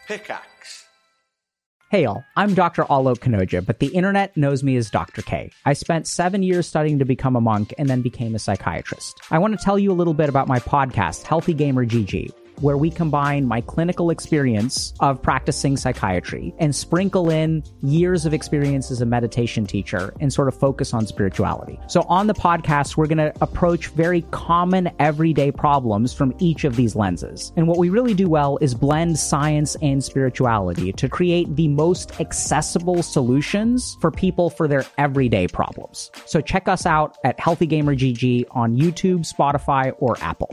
Pickaxe. Hey y'all, I'm Dr. Alok Kanoja, but the internet knows me as Dr. K. I spent 7 years studying to become a monk and then became a psychiatrist. I want to tell you a little bit about my podcast, Healthy Gamer GG, where we combine my clinical experience of practicing psychiatry and sprinkle in years of experience as a meditation teacher and sort of focus on spirituality. So on the podcast, we're going to approach very common everyday problems from each of these lenses. And what we really do well is blend science and spirituality to create the most accessible solutions for people for their everyday problems. So check us out at Healthy Gamer GG on YouTube, Spotify, or Apple.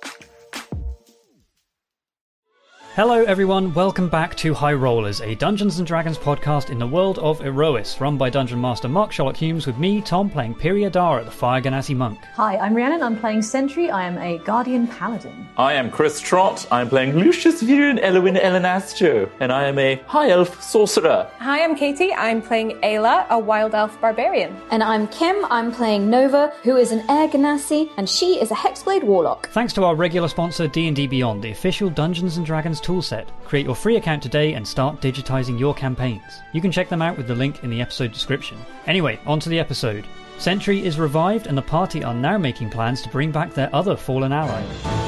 Hello everyone, welcome back to High Rollers, a Dungeons & Dragons podcast in the world of Erois, run by Dungeon Master Mark Sherlock Humes, with me, Tom, playing Periadara, the Fire Ganassi monk. Hi, I'm Rhiannon, I'm playing Sentry, I am a Guardian Paladin. I am Chris Trott, I'm playing Lucius Viren Elwin Elenastro, and I am a High Elf Sorcerer. Hi, I'm Katie, I'm playing Ayla, a Wild Elf Barbarian. And I'm Kim, I'm playing Nova, who is an Air Ganassi, and she is a Hexblade Warlock. Thanks to our regular sponsor D&D Beyond, the official Dungeons & Dragons toolset. Create your free account today and start digitizing your campaigns. You can check them out with the link in the episode description. Anyway, on to the episode. Sentry is revived and the party are now making plans to bring back their other fallen ally.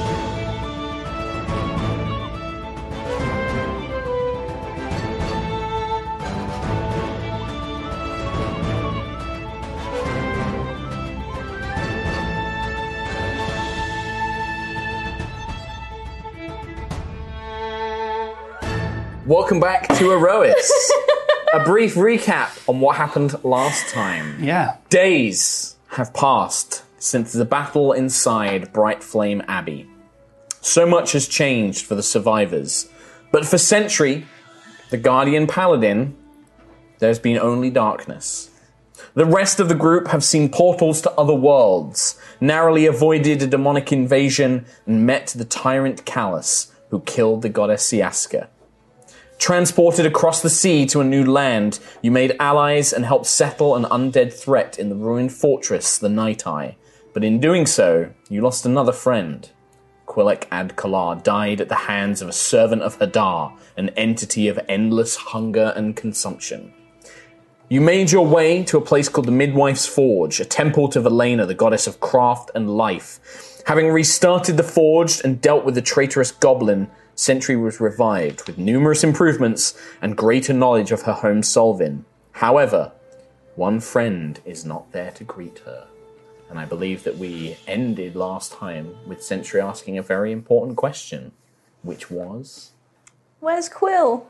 Welcome back to Erois. A brief recap on what happened last time. Yeah. Days have passed since the battle inside Bright Flame Abbey. So much has changed for the survivors. But for Sentry, the Guardian Paladin, there's been only darkness. The rest of the group have seen portals to other worlds, narrowly avoided a demonic invasion, and met the tyrant Callus, who killed the goddess Siaska. Transported across the sea to a new land, you made allies and helped settle an undead threat in the ruined fortress, the Night Eye. But in doing so, you lost another friend. Quilek Ad-Kalar died at the hands of a servant of Hadar, an entity of endless hunger and consumption. You made your way to a place called the Midwife's Forge, a temple to Velena, the goddess of craft and life. Having restarted the Forge and dealt with the traitorous goblin, Sentry was revived with numerous improvements and greater knowledge of her home Solvin. However, one friend is not there to greet her. And I believe that we ended last time with Sentry asking a very important question, which was... Where's Quill?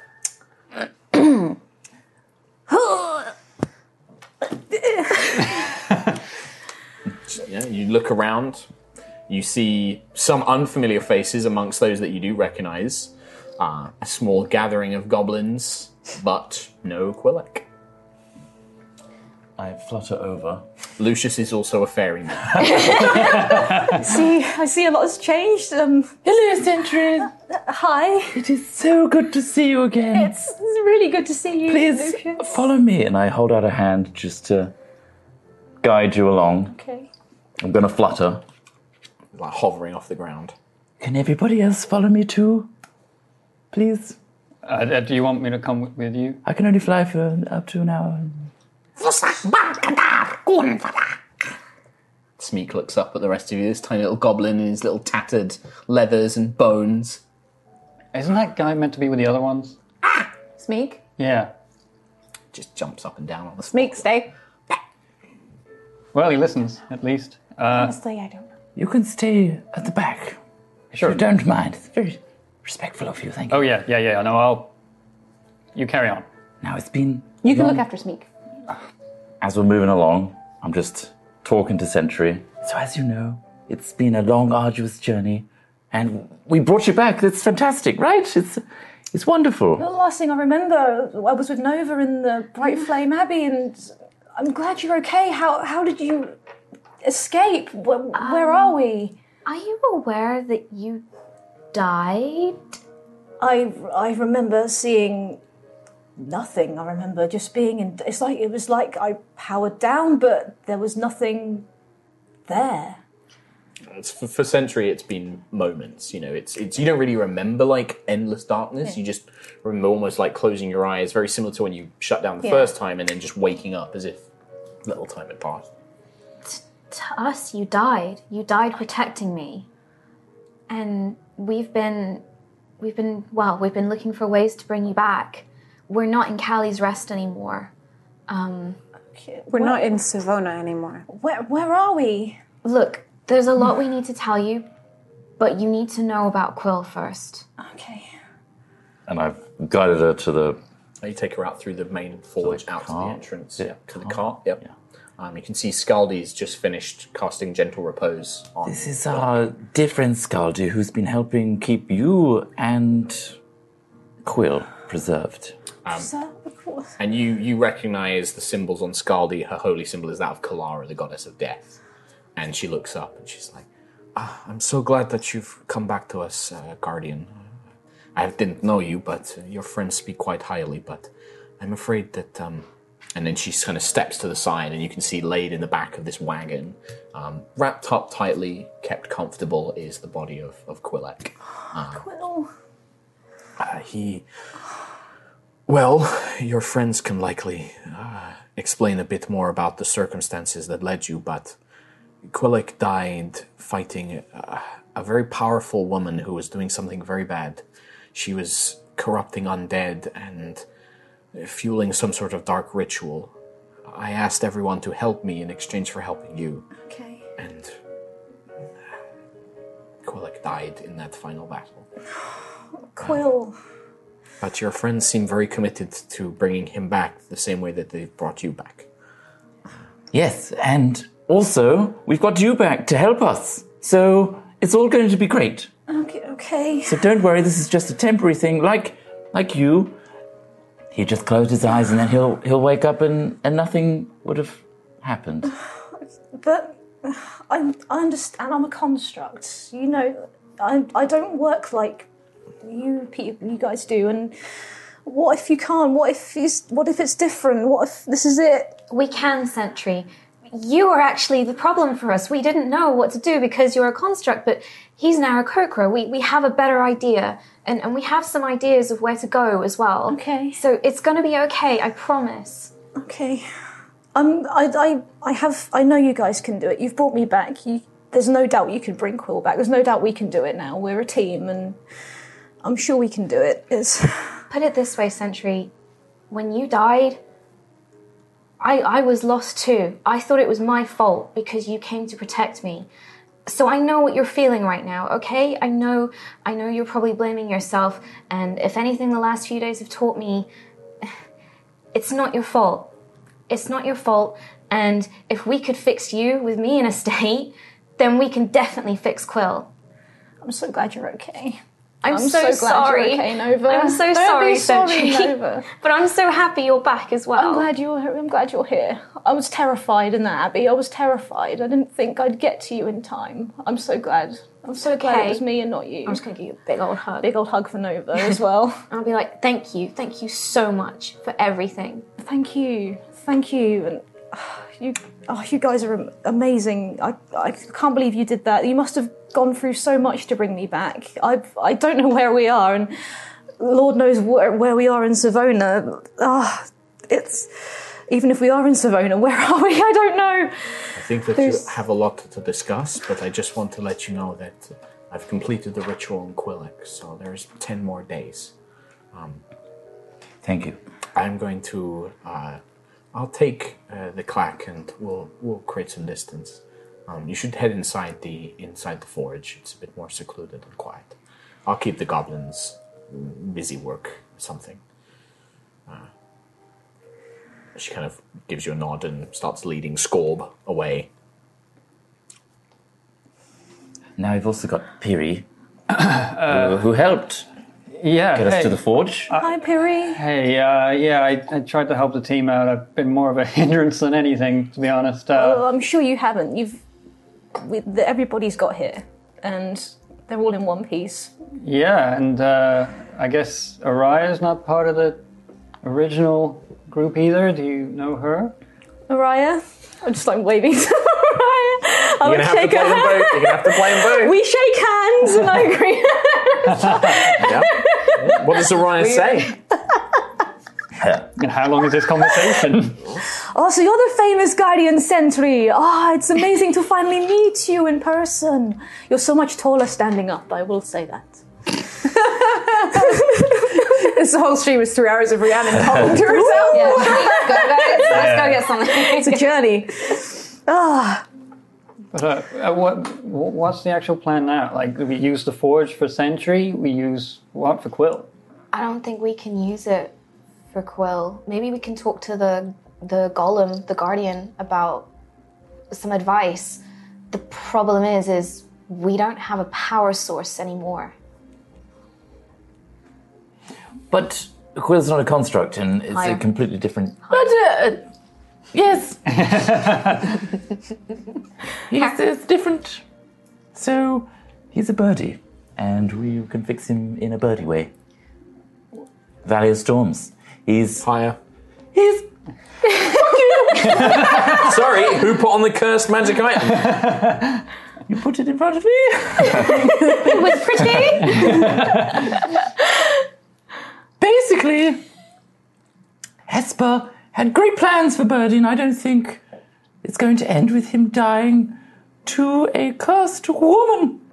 Yeah, you look around, you see some unfamiliar faces amongst those that you do recognize. A small gathering of goblins, but no Quilek. I flutter over. Lucius is also a fairy man. I see a lot has changed. Hello, Sentry. Hi. It is so good to see you again. It's really good to see you, Please Lucius. follow me. And I hold out a hand just to guide you along. Okay. I'm going to flutter. Like hovering off the ground. Can everybody else follow me too? Please? Do you want me to come with you? I can only fly for up to an hour. Smeek looks up at the rest of you, this tiny little goblin in his little tattered leathers and bones. Isn't that guy meant to be with the other ones? Smeek? Yeah. Just jumps up and down on the Smeek, stay. Well, he listens, at least. Honestly, I don't know. You can stay at the back. Sure. If you don't mind. It's very respectful of you, thank you. Oh, yeah, I know, You carry on. Now it's been... You can long. look after Smeek. As we're moving along, I'm just talking to Sentry. So as you know, it's been a long, arduous journey, and we brought you back. That's fantastic, right? It's wonderful. The last thing I remember, I was with Nova in the Bright Flame Abbey, and I'm glad you're okay. How did you escape? Where are we? Are you aware that you died? I remember seeing nothing. I remember just being in... It was like I powered down, but there was nothing there. For Sentry, it's been moments. It's you don't really remember like endless darkness. You just remember almost like closing your eyes, very similar to when you shut down the first time, and then just waking up as if little time had passed. To us, you died. You died protecting me, and we've been looking for ways to bring you back. We're not in Callie's Rest anymore. We're not in Savona anymore. Where are we? Look, there's a lot we need to tell you, but you need to know about Quill first. Okay. And I've guided her to the... You take her out through the main forge, out to the entrance. Yeah. To the cart, yep. Yeah. You can see Scaldy's just finished casting Gentle Repose on... This is our different Scaldy who's been helping keep you and Quill preserved. And you recognize the symbols on Scaldy. Her holy symbol is that of Kalara, the goddess of death. And she looks up and she's like, I'm so glad that you've come back to us, Guardian. I didn't know you, but your friends speak quite highly, but I'm afraid that... And then she kind of steps to the side, and you can see laid in the back of this wagon, wrapped up tightly, kept comfortable, is the body of Quillek. Quill. Well, your friends can likely explain a bit more about the circumstances that led you, but Quillek died fighting a very powerful woman who was doing something very bad. She was corrupting undead and fueling some sort of dark ritual. I asked everyone to help me in exchange for helping you. Okay. And Quillek died in that final battle. Quill. But your friends seem very committed to bringing him back the same way that they brought you back. Yes, and also, we've got you back to help us. So, it's all going to be great. Okay. So don't worry, this is just a temporary thing. Like you, he just closed his eyes and then he'll wake up and nothing would have happened. But I understand I'm a construct. I don't work like you guys do. And what if you can't? What if it's different? What if this is it? We can, Sentry. You are actually the problem for us. We didn't know what to do because you're a construct, but he's an Aarakocra. We have a better idea, and we have some ideas of where to go as well. Okay. So it's going to be okay, I promise. Okay. I know you guys can do it. You've brought me back. There's no doubt you can bring Quill back. There's no doubt we can do it now. We're a team, and I'm sure we can do it. Put it this way, Sentry. When you died, I was lost too. I thought it was my fault because you came to protect me. So I know what you're feeling right now, okay? I know you're probably blaming yourself, and if anything the last few days have taught me, it's not your fault. It's not your fault, and if we could fix you with me in a state, then we can definitely fix Quill. I'm so glad you're okay. I'm so glad sorry. You're okay, Nova. I'm so Don't sorry, be sorry, Sentry. Nova. But I'm so happy you're back as well. I'm glad you're here. I was terrified in that Abbey. I was terrified. I didn't think I'd get to you in time. I'm so glad. I'm so glad it was me and not you. I'm just going to give you a big old hug. Big old hug for Nova as well. I'll be like, thank you so much for everything. Thank you, and you guys are amazing. I can't believe you did that. You must have gone through so much to bring me back. I don't know where we are, and Lord knows where we are in Savona. It's even if we are in Savona, where are we? I don't know. I think that you have a lot to discuss, but I just want to let you know that I've completed the ritual in Quillek, so there's 10 more days. Thank you. I'm going to... I'll take the clack and we'll create some distance. You should head inside the forge. It's a bit more secluded and quiet. I'll keep the goblins busy work or something. She kind of gives you a nod and starts leading Scorb away. Now we've also got Piri, who helped get us to the forge. Hi, Piri. Hey, I tried to help the team out. I've been more of a hindrance than anything, to be honest. Well, I'm sure you haven't. Everybody's got here, and they're all in one piece. Yeah, and I guess Araya's not part of the original group either. Do you know her? Araya? I'm just waving to Araya. You're going to have to play them both. You're going to have to play them both. We shake hands, and I agree. Yep. What does Orion say? And how long is this conversation? Oh, so you're the famous Guardian Sentry. It's amazing to finally meet you in person. You're so much taller standing up, I will say that. This whole stream is 3 hours of Rhiannon talking to herself. Yeah. Go, guys. Let's go get something. It's a journey. But what's the actual plan now? Like, we use the Forge for Sentry, we use what for Quill? I don't think we can use it for Quill. Maybe we can talk to the Golem, the Guardian, about some advice. The problem is we don't have a power source anymore. But Quill's not a construct, and it's Higher. a completely different... But, yes. It's different. So, he's a birdie, and we can fix him in a birdie way. Valley of Storms. He's... Higher. He's... Sorry, who put on the cursed magic item? You put it in front of me? It was pretty. Basically, Hesper had great plans for Birdie, and I don't think it's going to end with him dying to a cursed woman.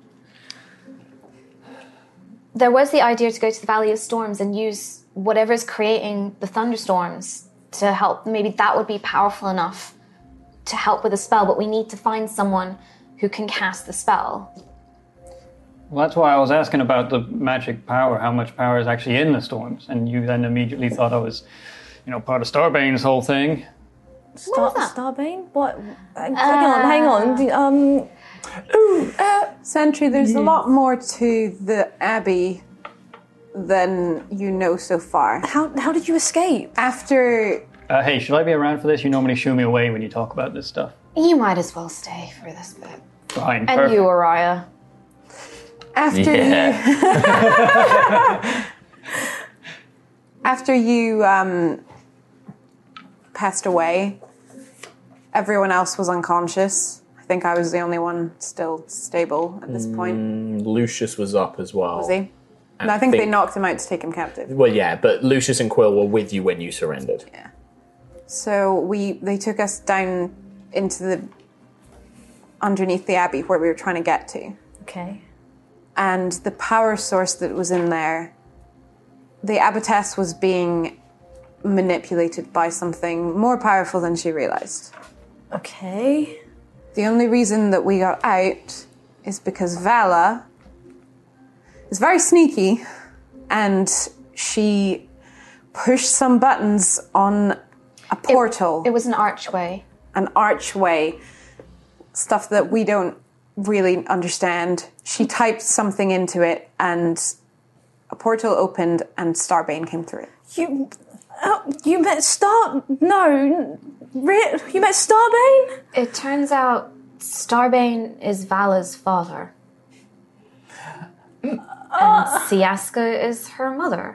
There was the idea to go to the Valley of Storms and use whatever's creating the thunderstorms to help. Maybe that would be powerful enough to help with the spell, but we need to find someone who can cast the spell. Well, that's why I was asking about the magic power, how much power is actually in the storms, and you then immediately thought I was, part of Starbane's whole thing. What was that? Starbane? What? Hang on. Sentry, there's a lot more to the Abbey than you know so far. How did you escape? After... Hey, should I be around for this? You normally shoo me away when you talk about this stuff. You might as well stay for this bit. Fine. And perfect. you, Araya. After you passed away, everyone else was unconscious. I think I was the only one still stable at this point. Lucius was up as well. Was he? And I think they knocked him out to take him captive. Well, yeah, but Lucius and Quill were with you when you surrendered. Yeah. So they took us down into underneath the Abbey where we were trying to get to. Okay. And the power source that was in there, the abbotess was being manipulated by something more powerful than she realized. Okay. The only reason that we got out is because Vala is very sneaky, and she pushed some buttons on a portal. It was an archway. An archway, stuff that we don't really understand. She typed something into it, and a portal opened, and Starbane came through it. You met you met Starbane? It turns out Starbane is Vala's father. And Siaska is her mother.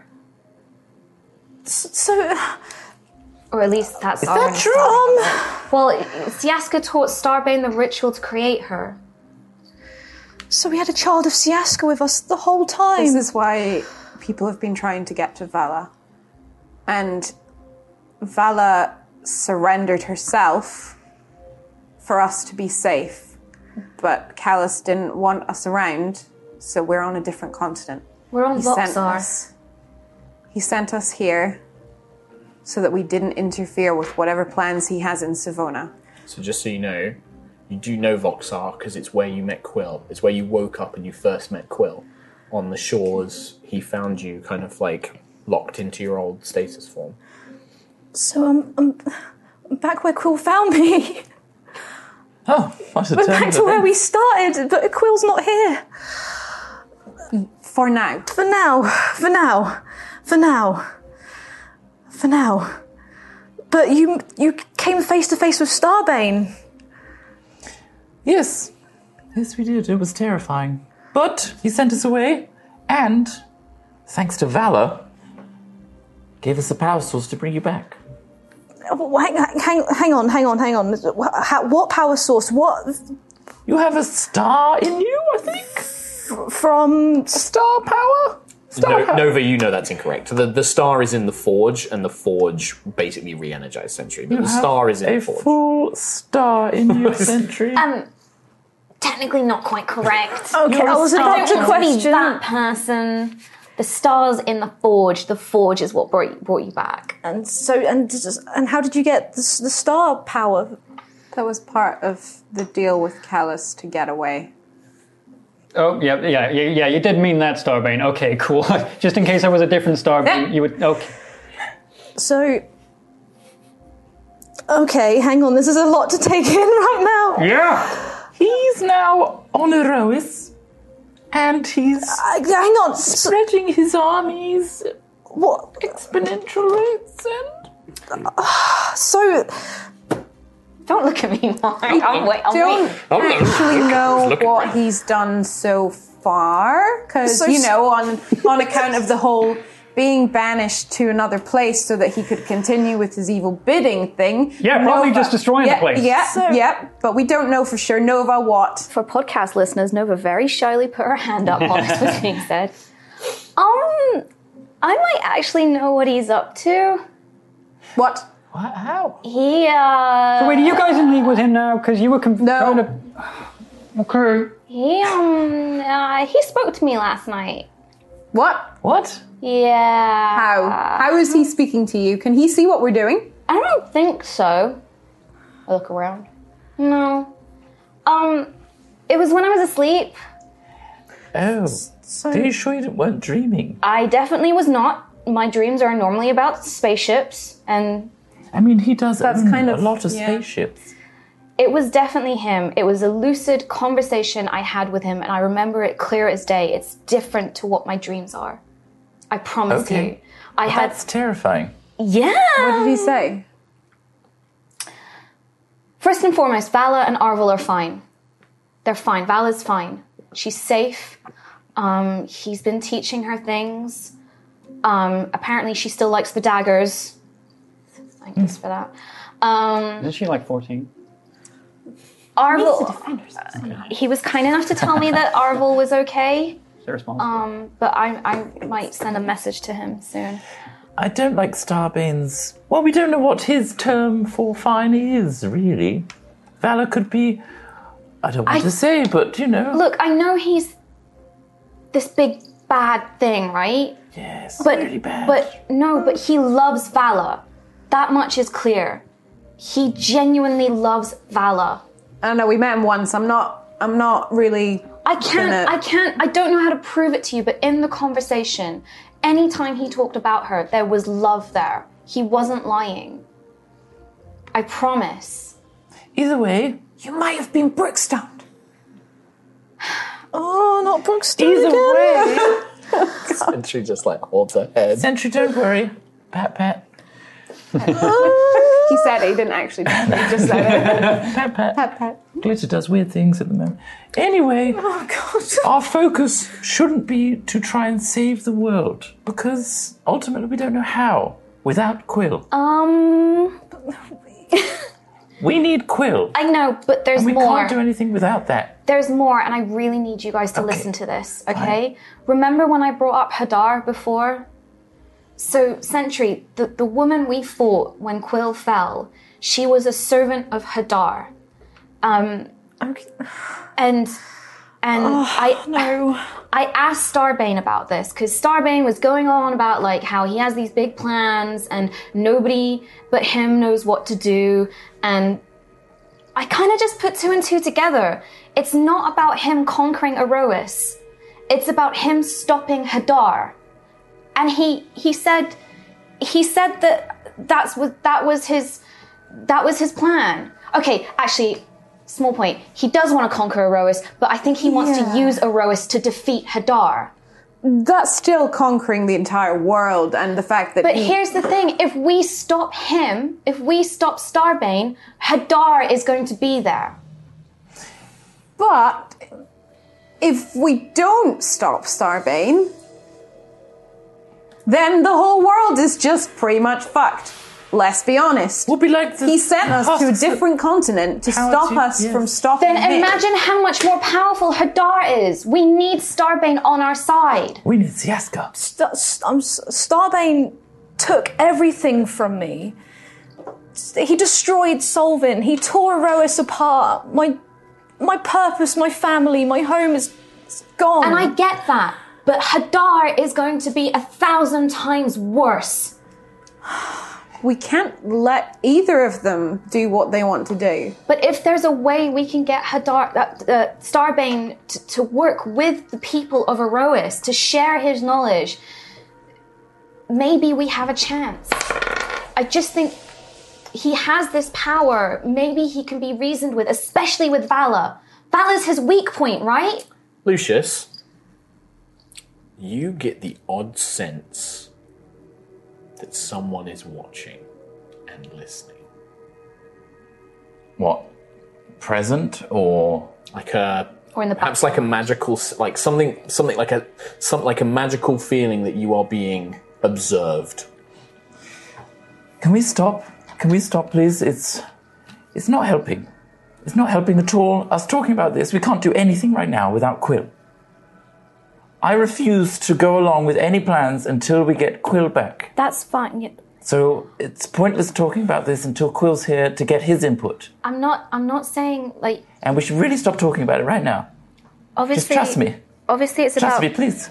So... Or at least that's Is that true? Well, Siaska taught Starbane the ritual to create her. So we had a child of Siaska with us the whole time. This is why people have been trying to get to Vala. And Vala surrendered herself for us to be safe. But Callus didn't want us around, so we're on a different continent. We're on Voxar. He sent us here so that we didn't interfere with whatever plans he has in Savona. So just so you know, you do know Voxar because it's where you met Quill. It's where you woke up and you first met Quill. On the shores, he found you kind of like locked into your old stasis form. So I'm back where Quill found me. Oh, what a We're turn back of to where we events. started, but Quill's not here. For now. For now. But you came face to face with Starbane. Yes, we did. It was terrifying. But he sent us away, and, thanks to Vala, gave us a power source to bring you back. Hang on. What power source? What? You have a star in you, I think? From Star power? Nova, you know that's incorrect. The star is in the forge, and the forge basically re-energized Sentry. But the star is in the forge. A full star in you, Sentry. Technically not quite correct. Okay, I was about to Don't be question. that person. The star's in the forge. The forge is what brought you back. And how did you get the star power? That was part of the deal with Callus to get away. Oh, yeah, you did mean that, Starbane. Okay, cool. Just in case I was a different Starbane, you would... Okay. So, okay, hang on. This is a lot to take in right now. Yeah! He's now on Erois, and he's Hang on. spreading his armies What? exponential rates and... So, Don't look at me, Mark. I'll wait. Don't actually know what he's done so far, because, So- on account of the whole being banished to another place so that he could continue with his evil bidding thing. Yeah, probably just destroying the place. Yeah, but we don't know for sure. Nova what? For podcast listeners, Nova very shyly put her hand up while this was being said. I might actually know what he's up to. What? How? He, So wait, are you guys in league with him now? Because you were kind of... Okay. he spoke to me last night. What? What? Yeah. How is he speaking to you? Can he see what we're doing? I don't think so. I look around. No. It was when I was asleep. Oh, are you sure you weren't dreaming? I definitely was not. My dreams are normally about spaceships, and I mean, he does own kind of- a lot of yeah. spaceships. it was definitely him. It was a lucid conversation I had with him, and I remember it clear as day. It's different to what my dreams are. I promise Okay. you. I had... That's terrifying. Yeah! What did he say? First and foremost, Vala and Arvel are fine. They're fine. Vala's fine. She's safe. He's been teaching her things. Apparently she still likes the daggers. Thanks for that. Isn't she like 14? Arvel... He was kind enough to tell me that Arvel was okay. Is it responsible? But I might send a message to him soon. I don't like Starbane's... Well, we don't know what his term for fine is, really. Vala could be... I don't want to say, but, you know... Look, I know he's this big bad thing, right? Yes, But really bad. but he loves Vala. That much is clear. He genuinely loves Vala. I don't know. We met him once. I'm not really. I don't know how to prove it to you, but in the conversation, anytime he talked about her, there was love there. He wasn't lying. I promise. Either way... You might have been Brookstone. oh, not Brookstone Either again. way... And she just like holds her head. Sentry, don't worry. Pat, pat. He said it. He didn't actually. He just said it. Pat, pat. Pat, pat. Glitter does weird things at the moment. Anyway, our focus shouldn't be to try and save the world, because ultimately we don't know how without Quill. We need Quill. I know, but there's We more. can't do anything without that. There's more, and I really need you guys to listen to this, okay? Remember when I brought up Hadar before? So, Sentry, the woman we fought when Quill fell, she was a servant of Hadar. And I asked Starbane about this, because Starbane was going on about like how he has these big plans and nobody but him knows what to do, and I kind of just put two and two together. It's not about him conquering Erois. It's about him stopping Hadar. And he said that was his plan. Okay, actually, small point. He does want to conquer Erois, but I think he wants to use Erois to defeat Hadar. That's still conquering the entire world, and the fact that. But here's the thing: if we stop him, if we stop Starbane, Hadar is going to be there. But if we don't stop Starbane, then the whole world is just pretty much fucked. let's be honest. We'll be like the He sent us to a different continent to stop us from stopping Then him. imagine how much more powerful Hadar is. We need Starbane on our side. We need Siaska. Starbane took everything from me. He destroyed Solvin. He tore Erois apart. My purpose, my family, my home is gone. And I get that. But Hadar is going to be 1,000 times worse. We can't let either of them do what they want to do. But if there's a way we can get Starbane to work with the people of Erois, to share his knowledge, maybe we have a chance. I just think he has this power. Maybe he can be reasoned with, especially with Vala. Vala's his weak point, right? Lucius, you get the odd sense that someone is watching and listening. What? Present or Like a... Or in the Perhaps like a magical... Like something like a magical feeling that you are being observed. Can we stop? Can we stop, please? It's not helping. It's not helping at all. Us talking about this, we can't do anything right now without Quill. I refuse to go along with any plans until we get Quill back. That's fine. Yeah. So it's pointless talking about this until Quill's here to get his input. I'm not saying, like... And we should really stop talking about it right now. Obviously... Just trust me. Obviously it's Trust about... me, please.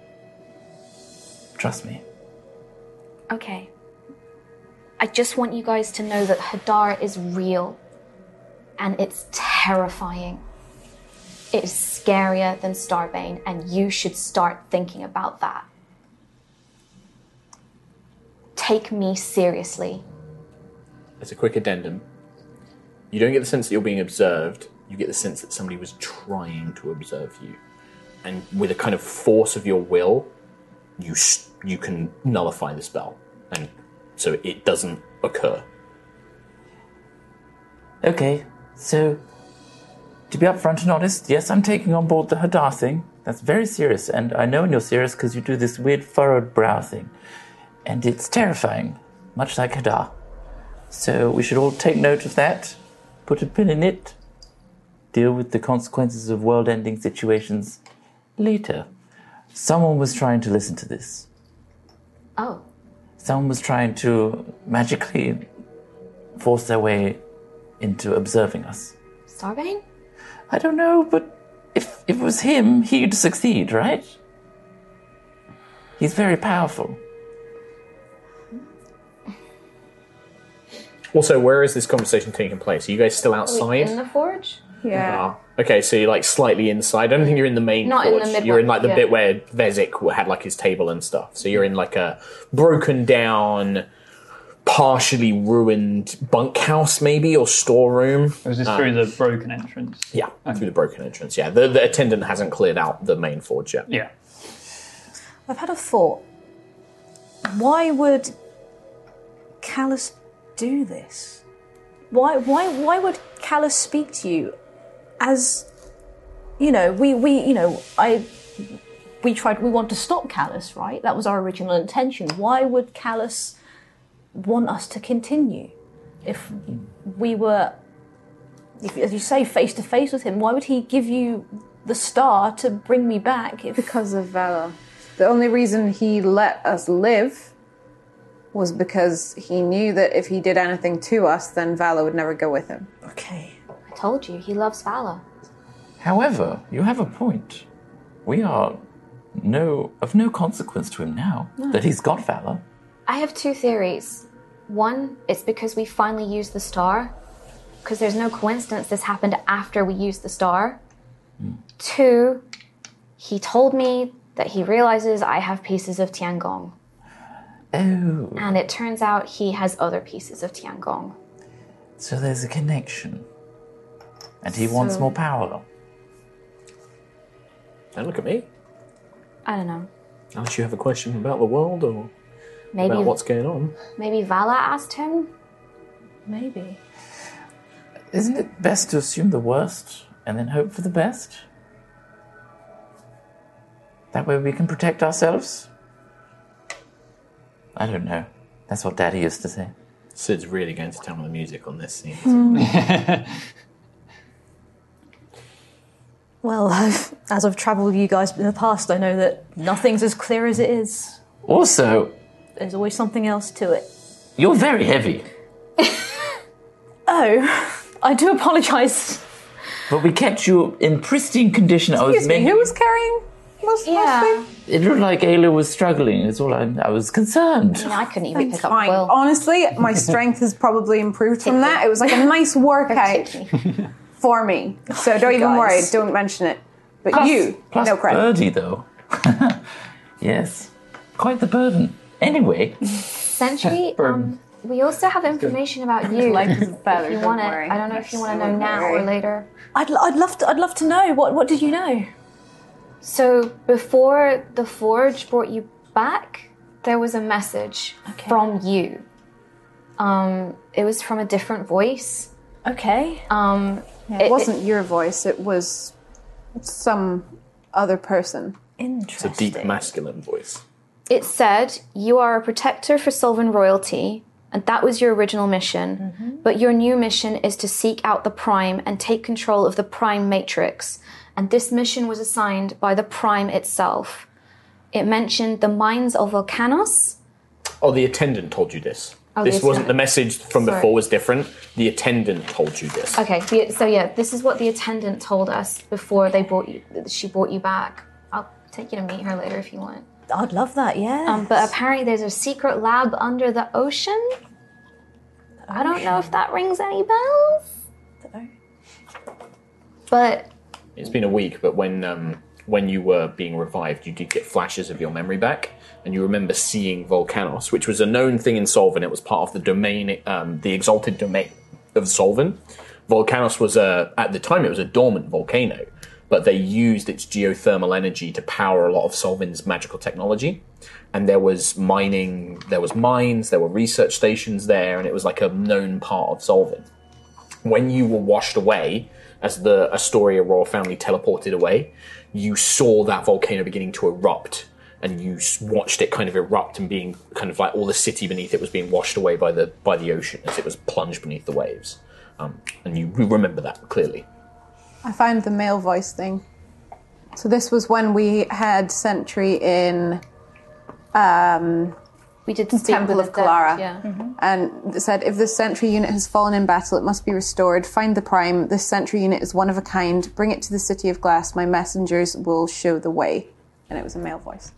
Trust me. Okay. I just want you guys to know that Hadar is real. And it's terrifying. It is scarier than Starbane, and you should start thinking about that. Take me seriously. As a quick addendum, you don't get the sense that you're being observed, you get the sense that somebody was trying to observe you. And with a kind of force of your will, you can nullify the spell. And so it doesn't occur. Okay, so... To be upfront and honest, yes, I'm taking on board the Hadar thing. That's very serious, and I know you're serious because you do this weird furrowed brow thing. And it's terrifying, much like Hadar. So we should all take note of that, put a pin in it, deal with the consequences of world-ending situations later. Someone was trying to listen to this. Oh. Someone was trying to magically force their way into observing us. Starbane? I don't know, but if it was him, he'd succeed, right? He's very powerful. Also, where is this conversation taking place? Are you guys still outside? In the forge? Yeah. Okay, so you're like slightly inside. I don't think you're in the main Not in forge. the mid You're in one, like the yeah. bit where Vezek had like his table and stuff. So you're in like a broken down, partially ruined bunkhouse maybe, or storeroom. Was this through the broken entrance? Yeah, through the broken entrance, yeah. The attendant hasn't cleared out the main forge yet. Yeah. I've had a thought. Why would Callus do this? Why would Callus speak to you as, you know, we want to stop Callus, right? That was our original intention. Why would Callus want us to continue? If we were, as you say, face to face with him, why would he give you the star to bring me back? Because of Vala. The only reason he let us live was because he knew that if he did anything to us, then Vala would never go with him. Okay. I told you, he loves Vala. However, you have a point. We are of no consequence to him now that he's got Valor. I have two theories. One, it's because we finally used the star. Because there's no coincidence this happened after we used the star. Two, he told me that he realizes I have pieces of Tiangong. Oh, And it turns out he has other pieces of Tiangong. so there's a connection. And he wants more power. Don't look at me. I don't know. Unless you have a question about the world or Maybe about what's going on. maybe Vala asked him? Maybe. Isn't it best to assume the worst and then hope for the best? That way we can protect ourselves? I don't know. That's what Daddy used to say. Sid's really going to tell me the music on this scene. Well, as I've travelled with you guys in the past, I know that nothing's as clear as it is. Also, There's always something else to it. you're very heavy, Oh, I do apologise. but we kept you in pristine condition. Excuse me, who was carrying mostly? It looked like Ayla was struggling. It's all I was concerned. I couldn't even It's pick up fine. Quill. Honestly, my strength has probably improved from that. It was like a nice workout for me. So don't even worry. Don't mention it. But Plus no credit. Birdie, though. Yes. Quite the burden. Anyway, Sentry, we also have information about you. Life is better. If you don't want it. worry. I don't know if you want to know now or later. I'd love to know. What did you know? So before the Forge brought you back, there was a message from you. It was from a different voice. Okay. It wasn't your voice. It was some other person. It's a Interesting. deep masculine voice. It said, you are a protector for Sylvan royalty, and that was your original mission. But your new mission is to seek out the Prime and take control of the Prime Matrix. And this mission was assigned by the Prime itself. It mentioned the mines of Volcanos. Oh, the attendant told you this. Oh, This the wasn't the attendant. message from Sorry. before was different. The attendant told you this. Okay, so yeah, this is what the attendant told us before she brought you back. I'll take you to meet her later if you want. I'd love that. Yeah. But apparently there's a secret lab under the ocean. I don't know if that rings any bells. But It's been a week, but when you were being revived, you did get flashes of your memory back, and you remember seeing Volcanos, which was a known thing in Solvin. It was part of the domain, the exalted domain of Solvin. Volcanos was at the time it was a dormant volcano, but they used its geothermal energy to power a lot of Solvin's magical technology. And there was mining, there was mines, there were research stations there, and it was like a known part of Solvin. When you were washed away, as the Astoria royal family teleported away, you saw that volcano beginning to erupt, and you watched it kind of erupt and being kind of like all the city beneath it was being washed away by the ocean as it was plunged beneath the waves. And you remember that clearly. I found the male voice thing. So this was when we had Sentry in we did Temple of Kalara. Yeah. And it said, if this Sentry unit has fallen in battle, it must be restored. Find the Prime. This Sentry unit is one of a kind. Bring it to the City of Glass. My messengers will show the way. And it was a male voice.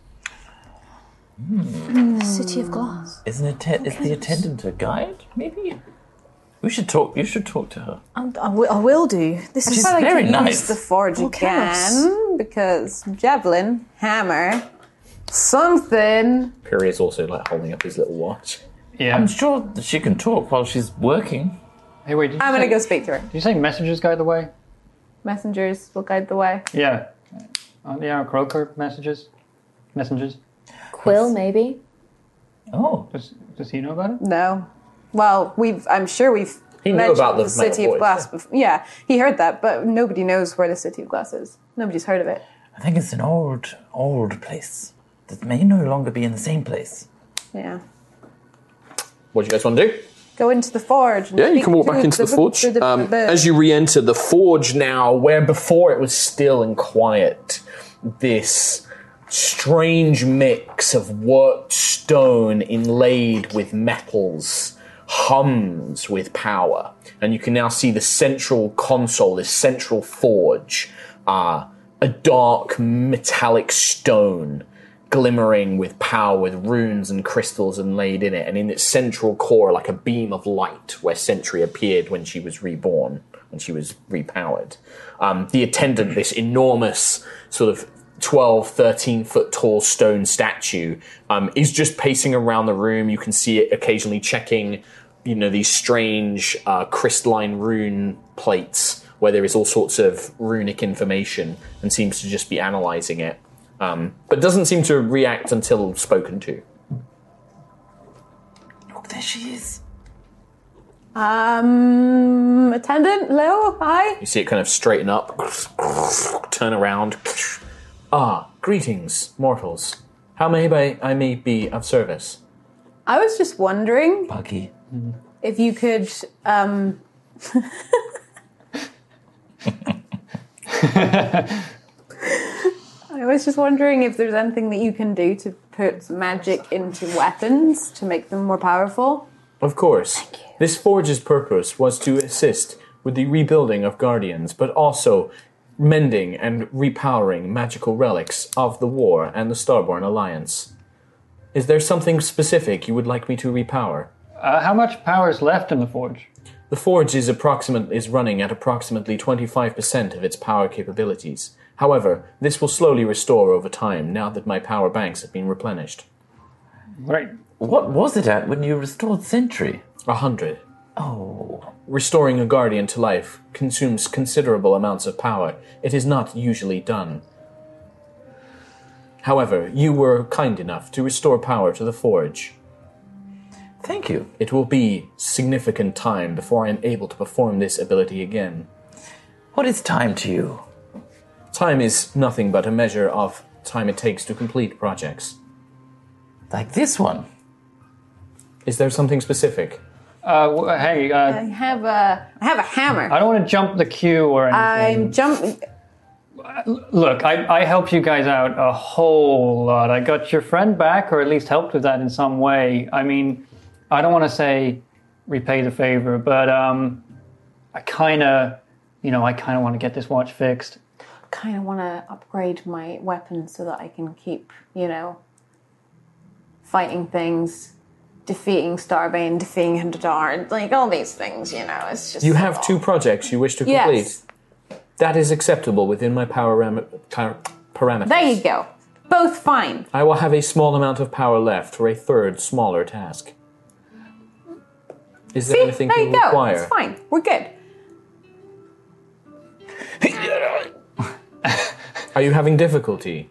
City of Glass. is the attendant a guide? Maybe. You should talk to her. I will do. This is She's I very could nice. use the Forge Volcanos. again, because javelin, hammer, something. Piri is also like holding up his little watch. Yeah. I'm sure that she can talk while she's working. Hey, wait. Did you I'm say, going to go speak to her. Did you say messengers guide the way? Messengers will guide the way. Yeah. Yeah, Croker messengers. Quill, maybe. Oh, Does he know about it? No. Well, I'm sure we've He knew mentioned about the the City male of voice, Glass before. Yeah, he heard that, but nobody knows where the City of Glass is. Nobody's heard of it. I think it's an old place that may no longer be in the same place. Yeah. What do you guys want to do? Go into the Forge. And Yeah, you speak can walk to back into the forge. As you re-enter the forge now, where before it was still and quiet, this strange mix of worked stone inlaid with metals hums with power. And you can now see the central console, this central forge, a dark metallic stone glimmering with power, with runes and crystals inlaid in it, and in its central core like a beam of light where Sentry appeared when she was reborn, when she was repowered. The attendant, this enormous sort of 12, 13 foot tall stone statue, is just pacing around the room. You can see it occasionally checking, these strange crystalline rune plates where there is all sorts of runic information, and seems to just be analysing it. But doesn't seem to react until spoken to. Look, there she is. Attendant, hello, hi. You see it kind of straighten up, turn around. Greetings, mortals. How may I may be of service? I was just wondering Buggy. if you could... I was just wondering if there's anything that you can do to put magic into weapons to make them more powerful. Of course. This forge's purpose was to assist with the rebuilding of Guardians, but also mending and repowering magical relics of the war and the Starborn Alliance. Is there something specific you would like me to repower? How much power is left in the forge? The forge is running at approximately 25% of its power capabilities. However, this will slowly restore over time now that my power banks have been replenished. Right. What was it at when you restored Sentry? 100. Oh. Restoring a Guardian to life consumes considerable amounts of power. It is not usually done. However, you were kind enough to restore power to the forge. Thank you. It will be significant time before I am able to perform this ability again. What is time to you? Time is nothing but a measure of time it takes to complete projects. Like this one? Is there something specific? Hey, I have a hammer. I don't want to jump the queue or anything. I'm jumping. Look, I helped you guys out a whole lot. I got your friend back, or at least helped with that in some way. I mean, I don't want to say repay the favor, but I kind of want to get this watch fixed. Kind of want to upgrade my weapon so that I can keep, fighting things, defeating Starbane, defeating Hindadar, like all these things, it's just... You have 2 projects you wish to complete. Yes. That is acceptable within my parameters. There you go. Both fine. I will have a small amount of power left for a third, smaller task. Is there anything there you you go. require? It's fine. We're good. Are you having difficulty?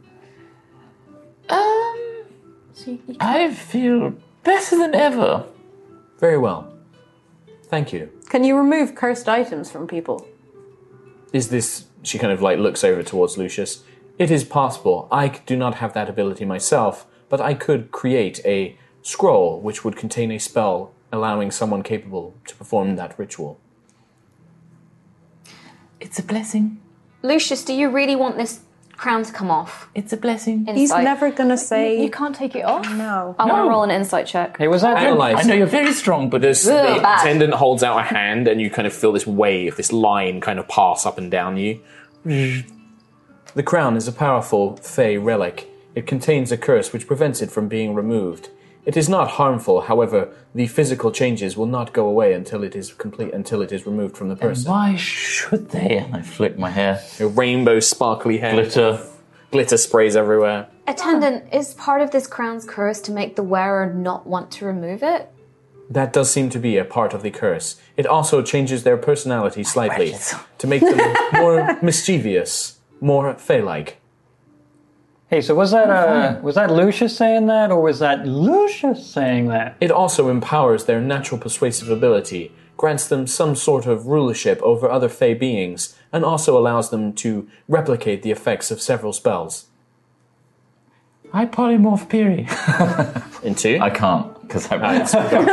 I feel better than ever. Very well. Thank you. Can you remove cursed items from people? Is this... She kind of looks over towards Lucius. It is possible. I do not have that ability myself, but I could create a scroll which would contain a spell allowing someone capable to perform that ritual. It's a blessing. Lucius, do you really want this crown to come off? It's a blessing. He's never going to say... You can't take it off? No. I want to roll an insight check. Hey, was that good? Analyze. I know you're very strong, but The bad. attendant holds out a hand, and you kind of feel this wave, this line kind of pass up and down you. The crown is a powerful Fey relic. It contains a curse which prevents it from being removed. It is not harmful, however, the physical changes will not go away until it is removed from the person. why should they? And I flick my hair. Your rainbow sparkly hair. Glitter sprays everywhere. Attendant, is part of this crown's curse to make the wearer not want to remove it? That does seem to be a part of the curse. It also changes their personality slightly Precious. to make them more mischievous, more Fey-like. Hey, so was that Lucius saying that, or was that Lucius saying that? It also empowers their natural persuasive ability, grants them some sort of rulership over other Fey beings, and also allows them to replicate the effects of several spells. I polymorph Piri. Into? I can't, because I but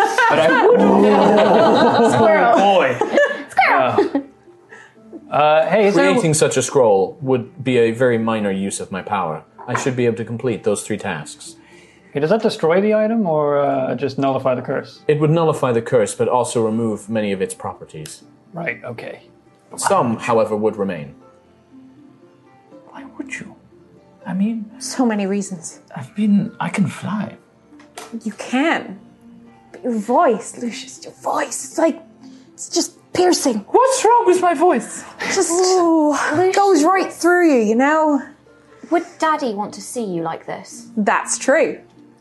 I would. Boy. Hey, is there... Creating such a scroll would be a very minor use of my power. I should be able to complete those 3 tasks. Hey, does that destroy the item, or just nullify the curse? It would nullify the curse, but also remove many of its properties. Right, okay. Some, however, would remain. Why would you? I mean, So many reasons. I can fly. You can. But your voice, Lucius, your voice, it's just piercing. What's wrong with my voice? Just goes right through you, Would Daddy want to see you like this? That's true.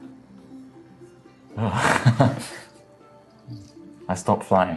I stopped flying.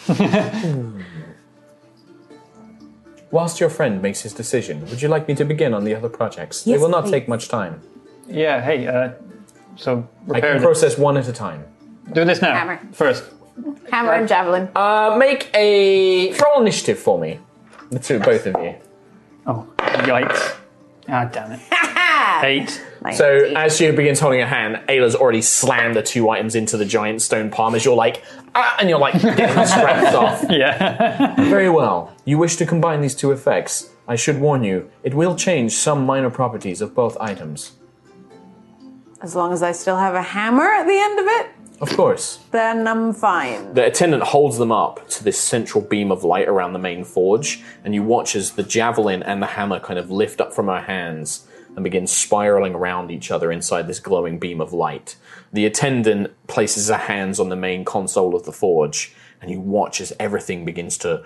Whilst your friend makes his decision, would you like me to begin on the other projects? Yes, They will not please. take much time. Yeah, hey, so I repair can process one at a time. Do this now. Hammer. First. Hammer and javelin. Make a... Roll initiative for me. The two, both of you. Oh, yikes. Ah, damn it. 8. So as she begins holding her hand, Ayla's already slammed the 2 items into the giant stone palm as you're like, and you're like getting the straps off. Yeah. Very well. You wish to combine these 2 effects. I should warn you, it will change some minor properties of both items. As long as I still have a hammer at the end of it, Of course. then I'm fine. The attendant holds them up to this central beam of light around the main forge, and you watch as the javelin and the hammer kind of lift up from her hands and begin spiraling around each other inside this glowing beam of light. The attendant places her hands on the main console of the forge, and you watch as everything begins to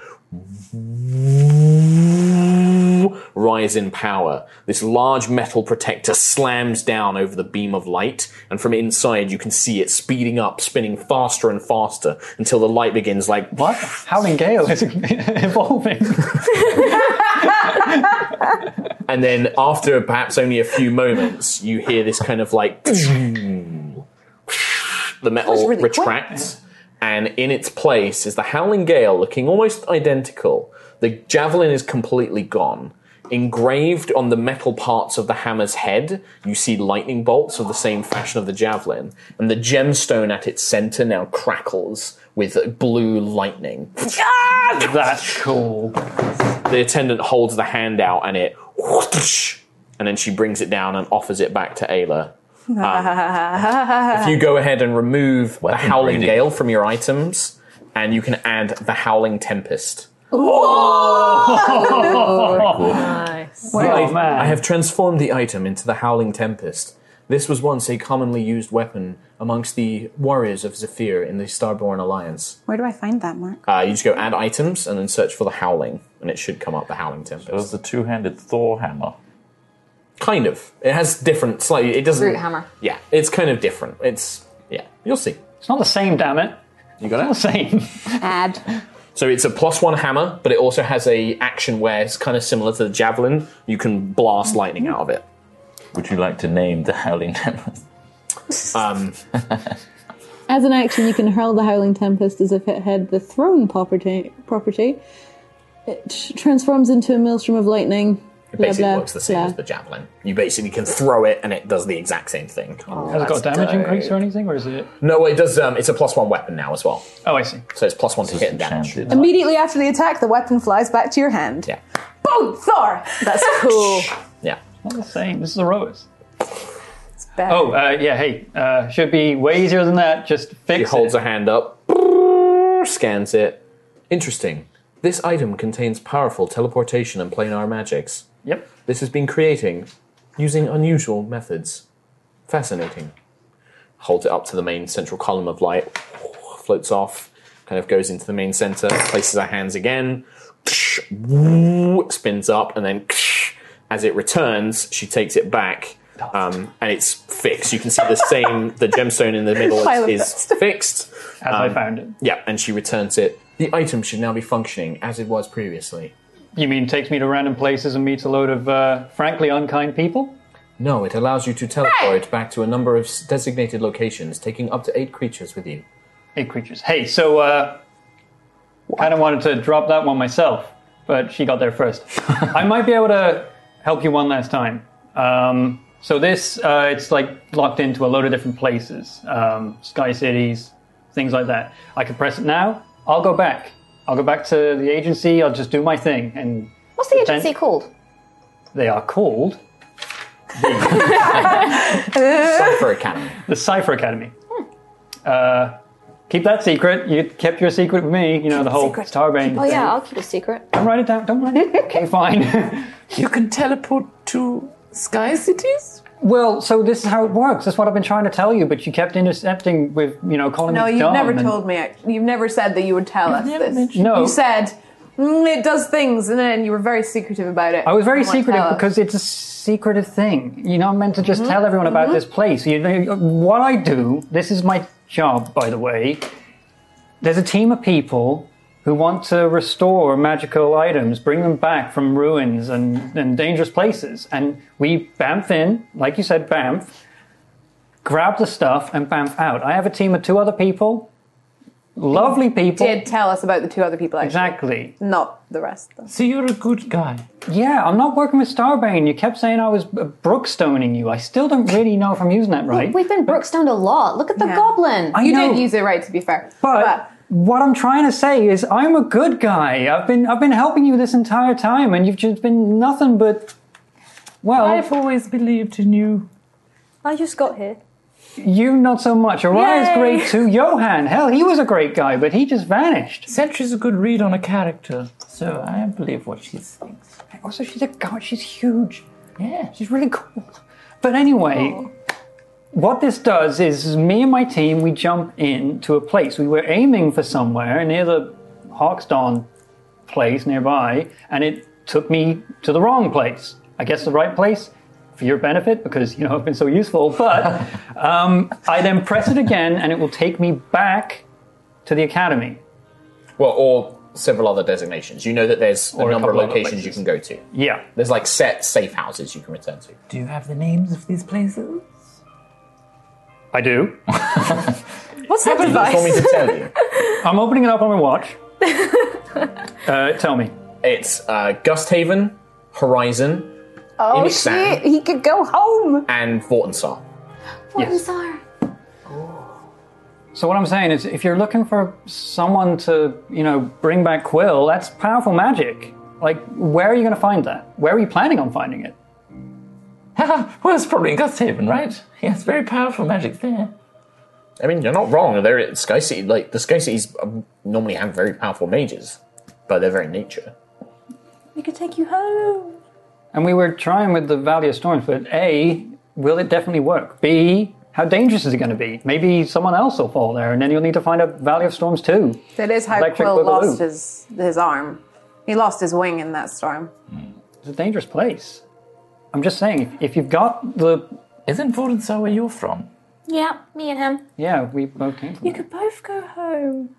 rise in power. This large metal protector slams down over the beam of light, and from inside you can see it speeding up, spinning faster and faster until the light begins like... What? Howling Gale is evolving. And then after perhaps only a few moments, you hear this kind of like... the metal really retracts, and in its place is the Howling Gale looking almost identical. The javelin is completely gone. Engraved on the metal parts of the hammer's head, you see lightning bolts of the same fashion of the javelin, and the gemstone at its center now crackles with blue lightning. That's cool. The attendant holds the hand out, and it whoosh, and then she brings it down and offers it back to Ayla. If you go ahead and remove the Howling breeding. Gale from your items, and you can add the Howling Tempest. Nice. Oh, man. I have transformed the item into the Howling Tempest. This was once a commonly used weapon amongst the warriors of Zephyr in the Starborn Alliance. Where do I find that, Mark? You just go add items and then search for the Howling, and it should come up, the Howling Tempest. It was the 2-handed Thor hammer. Kind of. It has different, slightly, it doesn't... Root hammer. Yeah, it's kind of different. It's, yeah, you'll see. It's not the same, damn it. You got It's it? not the same. Add. So it's a +1 hammer, but it also has a action where it's kind of similar to the javelin. You can blast lightning out of it. Would you like to name the Howling Tempest? As an action, you can hurl the Howling Tempest as if it had the thrown property. It transforms into a maelstrom of lightning. It basically blah, blah, works the same blah. as the javelin. You basically can throw it and it does the exact same thing. Has it got damage increase or anything, or is it... No, it does. It's a +1 weapon now as well. Oh, I see. So it's +1 to hit and damage. Enchanted. Immediately after the attack, the weapon flies back to your hand. Yeah. Boom! Thor! That's cool. Yeah. Not the same. This is Erois. It's bad. Oh, yeah, hey. Should be way easier than that. Just fix He holds it. a hand up, scans it. Interesting. This item contains powerful teleportation and planar magics. Yep. This has been creating using unusual methods. Fascinating. Holds it up to the main central column of light, floats off, kind of goes into the main center, places her hands again, spins up, and then as it returns, she takes it back, and it's fixed. You can see the gemstone in the middle is fixed. As I found it. Yeah, and she returns it. The item should now be functioning as it was previously. You mean takes me to random places and meets a load of, frankly, unkind people? No, it allows you to teleport back to a number of designated locations, taking up to 8 creatures with you. 8 creatures. Hey, so, kind of wanted to drop that one myself, but she got there first. I might be able to help you one last time. So this, it's like locked into a load of different places. Sky Cities, things like that. I can press it now. I'll go back. I'll go back to the agency. I'll just do my thing. And What's the agency called? They are called Cypher Academy. the Cypher Academy. Keep that secret. You kept your secret with me. You know, the whole Starbane Oh thing. yeah, I'll keep a secret. Don't write it down. Don't write it. Okay, fine. You can teleport to Sky Cities? Well, so this is how it works. That's what I've been trying to tell you, but you kept intercepting with, calling No, me you've dumb. never and- told me. You've never said that you would tell us this. No. You said, it does things, and then you were very secretive about it. I was very You wouldn't secretive tell us. because it's a secretive thing. You're not meant to just tell everyone about this place. What I do, this is my job, by the way. There's a team of people who want to restore magical items, bring them back from ruins and dangerous places. And we bamf in, like you said, bamf, grab the stuff and bamf out. I have a team of 2 other people. lovely people. Did tell us about the two other people, actually. Exactly. Not the rest of them. So you're a good guy. Yeah, I'm not working with Starbane. You kept saying I was brookstoning you. I still don't really know if I'm using that right. We've been Brookstoned a lot. Look at the Yeah. goblin. I You know, did use it right, to be fair. but what I'm trying to say is I'm a good guy. I've been helping you this entire time, and you've just been nothing but, well, I've always believed in you. I just got here. you not so much. Araya's Yay. great too. Johan, hell, he was a great guy, but he just vanished. Sentry's a good read on a character, so I believe what she thinks. Also, she's a god. She's huge. Yeah. She's really cool. But anyway, what this does is me and my team, we jump into a place. We were aiming for somewhere near the Hawksdawn place nearby, and it took me to the wrong place. I guess the right place for your benefit, because, I've been so useful. But I then press it again, and it will take me back to the academy. Well, or several other designations. You know that there's a Or a number of couple other locations you places. can go to. Yeah. There's like set safe houses you can return to. Do you have the names of these places? I do. What's that What do you want me device? to tell you? I'm opening it up on my watch. Tell me. It's Gusthaven, Horizon, Oh, Inixan, shit. He could go home. and Vortensar. Fortensar. So what I'm saying is, if you're looking for someone to, bring back Quill, that's powerful magic. Like, where are you going to find that? Where are you planning on finding it? Well, it's probably in Gusthaven, right? Yes, very powerful magic there. I mean, you're not wrong. They're at Sky City. Like the Sky Cities normally have very powerful mages, by their very nature. We could take you home. And we were trying with the Valley of Storms, but A, will it definitely work? B, how dangerous is it going to be? Maybe someone else will fall there, and then you'll need to find a Valley of Storms too. That is how Electric Quill Boogaloo. lost his arm. He lost his wing in that storm. It's a dangerous place. I'm just saying, if you've got the... Isn't Vortensar where you're from? Yeah, me and him. Yeah, we both came from You there. could both go home.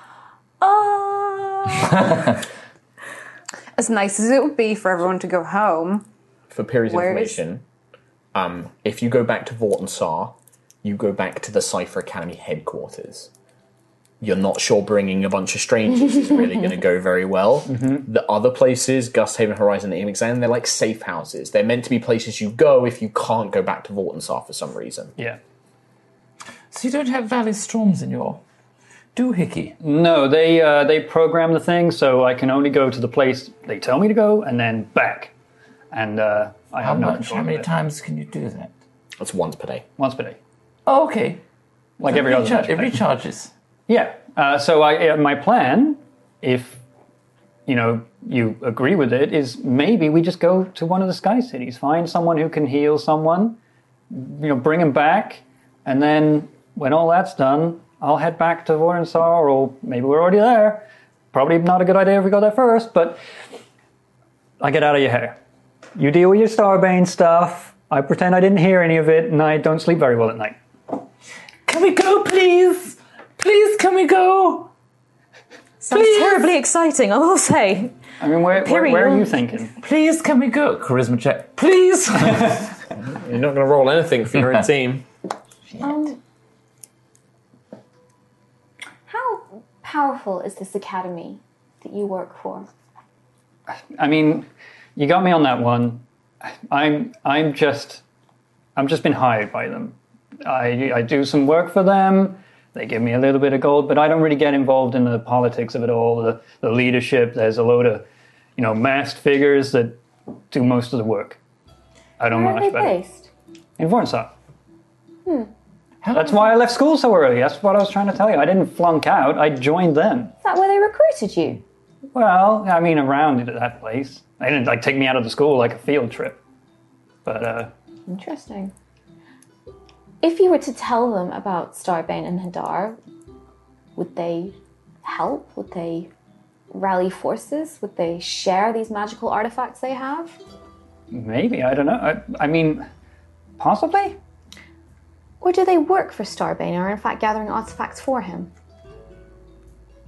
Oh. As nice as it would be for everyone to go home, For Perry's Where is- information, if you go back to Vortensar, you go back to the Cypher Academy headquarters. You're not sure bringing a bunch of strangers is really going to go very well. The other places, Gusthaven, Horizon, and Inixan, they're like safe houses. They're meant to be places you go if you can't go back to Vortensar for some reason. Yeah. So you don't have Valley Storms in your doohickey? No, they program the thing, so I can only go to the place they tell me to go, and then back. And I How have no much? control How of many it. times can you do that? That's once per day. Once per day. Oh, okay. Like every other magic It item. recharges. Yeah. So my plan, if you agree with it, is maybe we just go to one of the Sky Cities, find someone who can heal someone, bring him back, and then when all that's done, I'll head back to Vortensar, or maybe we're already there. Probably not a good idea if we go there first, but I get out of your hair. You deal with your Starbane stuff. I pretend I didn't hear any of it, and I don't sleep very well at night. Can we go, please? Please, can we go? Sounds Please. terribly exciting, I will say. I mean, where are Period. you thinking? Please, can we go? Charisma check. Please. You're not going to roll anything for your own team. How powerful is this academy that you work for? I mean, you got me on that one. I'm just been hired by them. I do some work for them. They give me a little bit of gold, but I don't really get involved in the politics of it all, the leadership. There's a load of, masked figures that do most of the work. I don't Where know are much they about it. based? In Vortensar. That's why I left school so early. That's what I was trying to tell you. I didn't flunk out. I joined them. Is that where they recruited you? Well, I mean, around that place. They didn't take me out of the school like a field trip. But Interesting. If you were to tell them about Starbane and Hadar, would they help? Would they rally forces? Would they share these magical artifacts they have? maybe, I don't know. I mean, possibly? Or do they work for Starbane and are in fact gathering artifacts for him?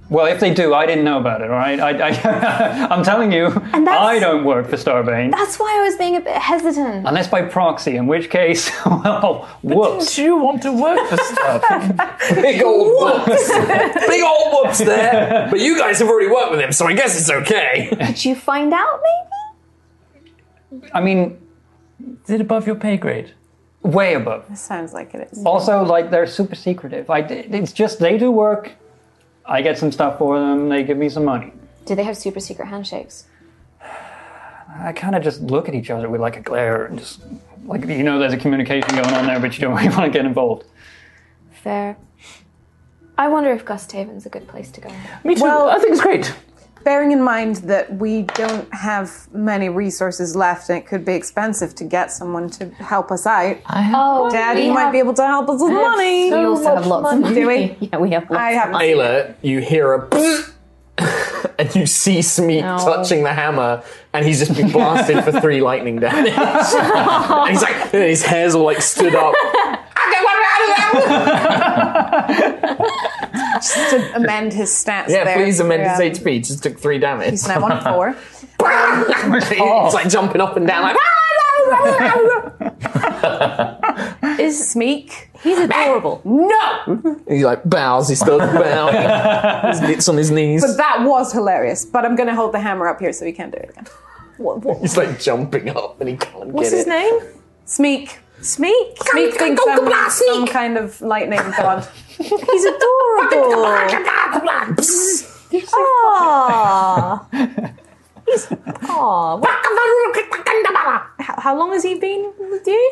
Well, if they do, I didn't know about it, all right? I'm telling you, I don't work for Starbane. That's why I was being a bit hesitant. Unless by proxy, in which case, well, whoops. Didn't you want to work for Starbane? Big old whoops. Big old whoops there. But you guys have already worked with him, so I guess it's okay. Did you find out, maybe? I mean, Is it above your pay grade? way above. It sounds like it is. Also, like, they're super secretive. It's just, they do work. I get some stuff for them. They give me some money. Do they have super secret handshakes? I kind of just look at each other with, like, a glare and just, like, you know there's a communication going on there, but you don't really want to get involved. Fair. I wonder if Gustaven's a good place to go. Me too. Well- I think it's great. Bearing in mind that we don't have many resources left and it could be expensive to get someone to help us out, Daddy might be able to help us with money. We also have lots of money. Do we? Yeah, we have lots. I have Ayla, you hear a and you see Smeek touching the hammer, and he's just been blasted for 3 lightning damage. And he's like, his hair's all like stood up. just to amend his stats there. Yeah, please amend his HP. Just took 3 damage. He's now on 4. It's like jumping up and down like. Is Smeek? He's adorable. No! He like bows, he starts bowing. His lips on his knees. But that was hilarious. But I'm going to hold the hammer up here so he can't do it again. He's like jumping up and he can't What's get his it. name? Smeek. Smeek. Smeek thinks I'm some kind of lightning god. He's adorable. Aww. He's aww. How long has he been with you?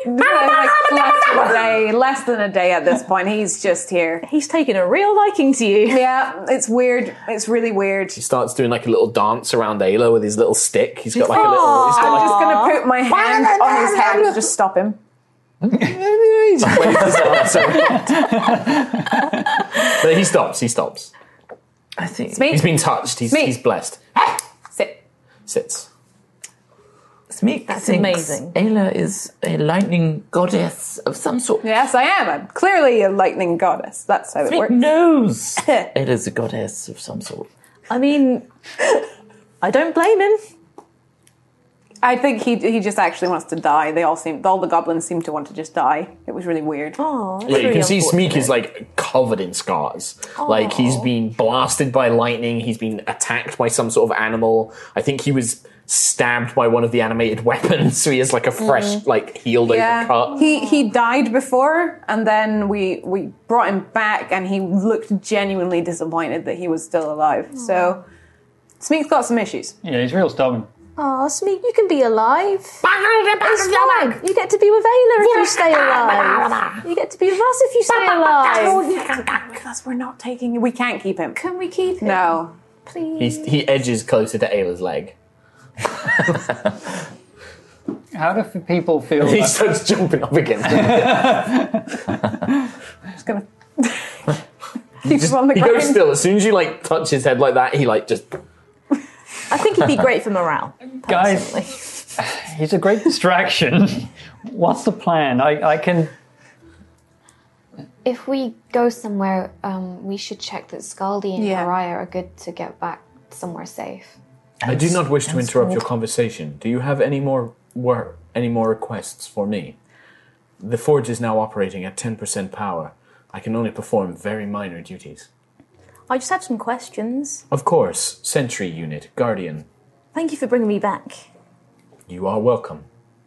Less than a day at this point. He's just here. He's taken a real liking to you. Yeah, it's weird. It's really weird. He starts doing like a little dance around Ayla with his little stick. He's got like a little. He's got I'm like just going to put my hand on his head and just stop him. He's just waved his arms around. But he stops. I think. Smeek. He's been touched. He's blessed. Sit. Sits. Smeek That's thinks amazing. Ayla is a lightning goddess of some sort. Yes, I am. I'm clearly a lightning goddess. That's how it Smeek works. knows Ayla's a goddess of some sort. I mean, I don't blame him. I think he just actually wants to die. All the goblins seem to want to just die. It was really weird. Oh, Yeah, you can see Smeek is like covered in scars. Like he's been blasted by lightning. He's been attacked by some sort of animal. I think he was stabbed by one of the animated weapons. So he has like a fresh, like healed over cut. He died before, and then we brought him back, and he looked genuinely disappointed that he was still alive. So Smeek's got some issues. Yeah, he's real stubborn. Oh, Smeek, you can be alive. It's fine. You get to be with Ayla if you stay alive. You get to be with us if you stay alive. Because we're not taking. We can't keep him. Can we keep him? No. Please. He edges closer to Ayla's leg. How do people feel? He starts jumping up again. Just gonna keep him on the He ground. goes still. As soon as you like touch his head like that, he like just. I think he'd be great for morale. Guys, he's a great distraction. What's the plan? I can... If we go somewhere, we should check that Scaldi and Yeah. Mariah are good to get back somewhere safe. I do not wish to interrupt your conversation. Do you have any more requests for me? The forge is now operating at 10% power. I can only perform very minor duties. I just have some questions. Of course, Sentry Unit, Guardian. Thank you for bringing me back. You are welcome.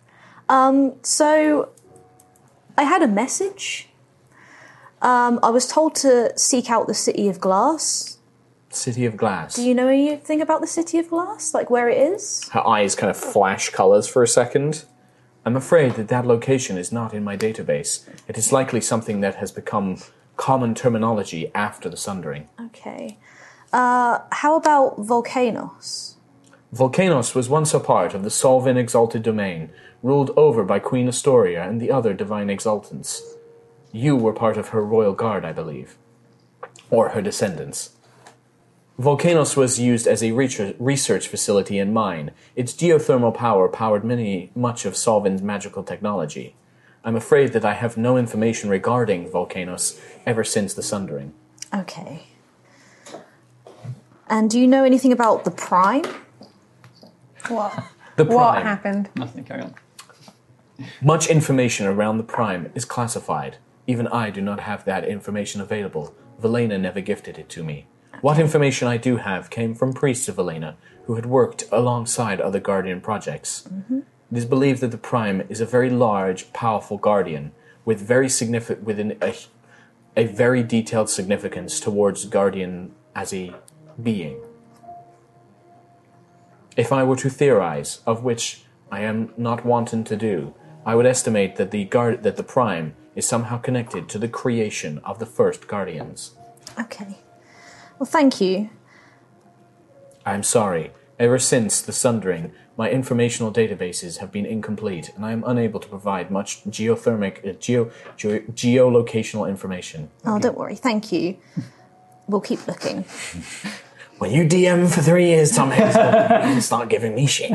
So, I had a message. I was told to seek out the City of Glass. City of Glass. Do you know anything about the City of Glass? Like where it is? Her eyes kind of flash colours for a second. I'm afraid that location is not in my database. It is likely something that has become common terminology after the Sundering. Okay. How about Volcanos? Volcanos was once a part of the Solvin Exalted Domain, ruled over by Queen Astoria and the other divine exaltants. You were part of her royal guard, I believe. Or her descendants. Volcanos was used as a research facility and mine. Its geothermal power powered much of Solvin's magical technology. I'm afraid that I have no information regarding Volcanos ever since the Sundering. Okay. And do you know anything about the Prime? What? The What Prime. happened? Nothing, carry on. Much information around the Prime is classified. Even I do not have that information available. Velena never gifted it to me. What information I do have came from priests of Velena, who had worked alongside other Guardian projects. It is believed that the Prime is a very large, powerful Guardian, with very a very detailed significance towards Guardian as a being. If I were to theorize, of which I am not wanton to do, I would estimate that the Prime is somehow connected to the creation of the first Guardians. Okay. Well, thank you. I'm sorry. Ever since the Sundering, my informational databases have been incomplete, and I am unable to provide much geolocational information. Oh, don't worry. Thank you. We'll keep looking. When you DM for 3 years, Tom Hazel, you start giving me shit.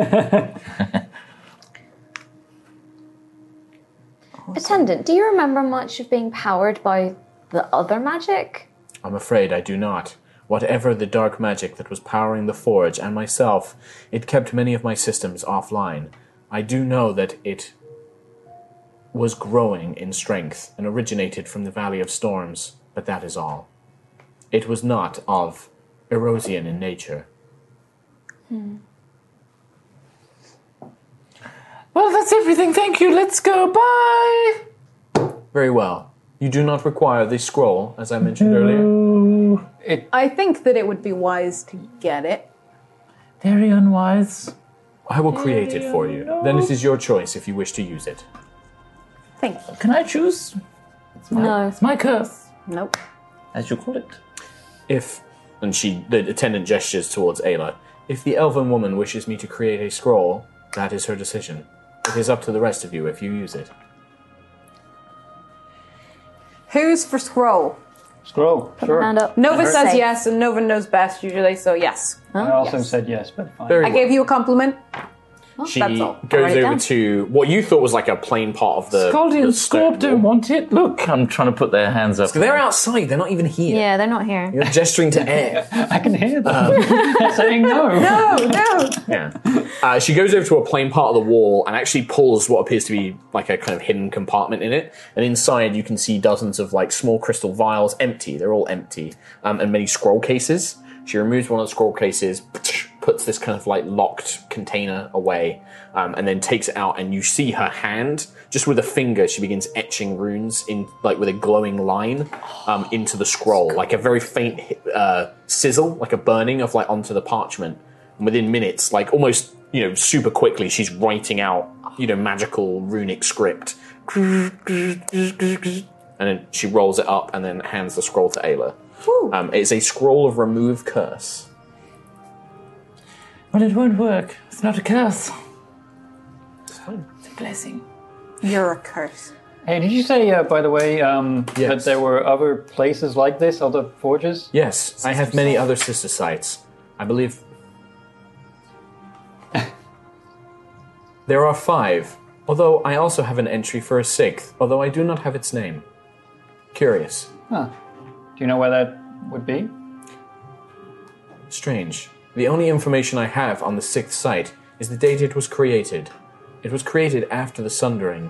Attendant, do you remember much of being powered by the other magic? I'm afraid I do not. Whatever the dark magic that was powering the Forge and myself, it kept many of my systems offline. I do know that it was growing in strength and originated from the Valley of Storms, but that is all. It was not of Erosian in nature. Well, that's everything. Thank you. Let's go. Bye. Very well. You do not require the scroll, as I mentioned earlier. I think that it would be wise to get it. Very unwise. I will create it for you. Then it is your choice if you wish to use it. Thank you. Can I choose? No. It's my curse, Nope. as you call it. If, and the attendant gestures towards Ayla, if the elven woman wishes me to create a scroll, that is her decision. It is up to the rest of you if you use it. Who's for scroll? Scroll, sure. Hand up. Nova says Safe. yes, and Nova knows best usually, so yes. I also Yes. said yes, but fine. Very I well. gave you a compliment. She That's all. goes Write it over down. to what you thought was like a plain part of the Scaldy the and stone Scorp don't wall. want it. Look, I'm trying to put their hands up. They're outside, they're not even here. Yeah, they're not here. You're gesturing to air. I can hear them saying no. No, no. Yeah. She goes over to a plain part of the wall and actually pulls what appears to be like a kind of hidden compartment in it. And inside you can see dozens of like small crystal vials, empty. They're all empty. And many scroll cases. She removes one of the scroll cases, puts this kind of like locked container away, and then takes it out, and you see her hand, just with a finger, she begins etching runes in like with a glowing line into the scroll, like a very faint sizzle, like a burning of like onto the parchment. And within minutes, like almost, super quickly, she's writing out, magical runic script. And then she rolls it up and then hands the scroll to Ayla. It's a scroll of remove curse. Well, it won't work. It's not a curse. It's fine. It's a blessing. You're a curse. Hey, did you say, by the way, that Yes. there were other places like this, other forges? Yes, I have many other sister sites. I believe there are 5, although I also have an entry for a 6th, although I do not have its name. Curious. Huh. Do you know where that would be? Strange. The only information I have on the 6th site is the date it was created. It was created after the Sundering.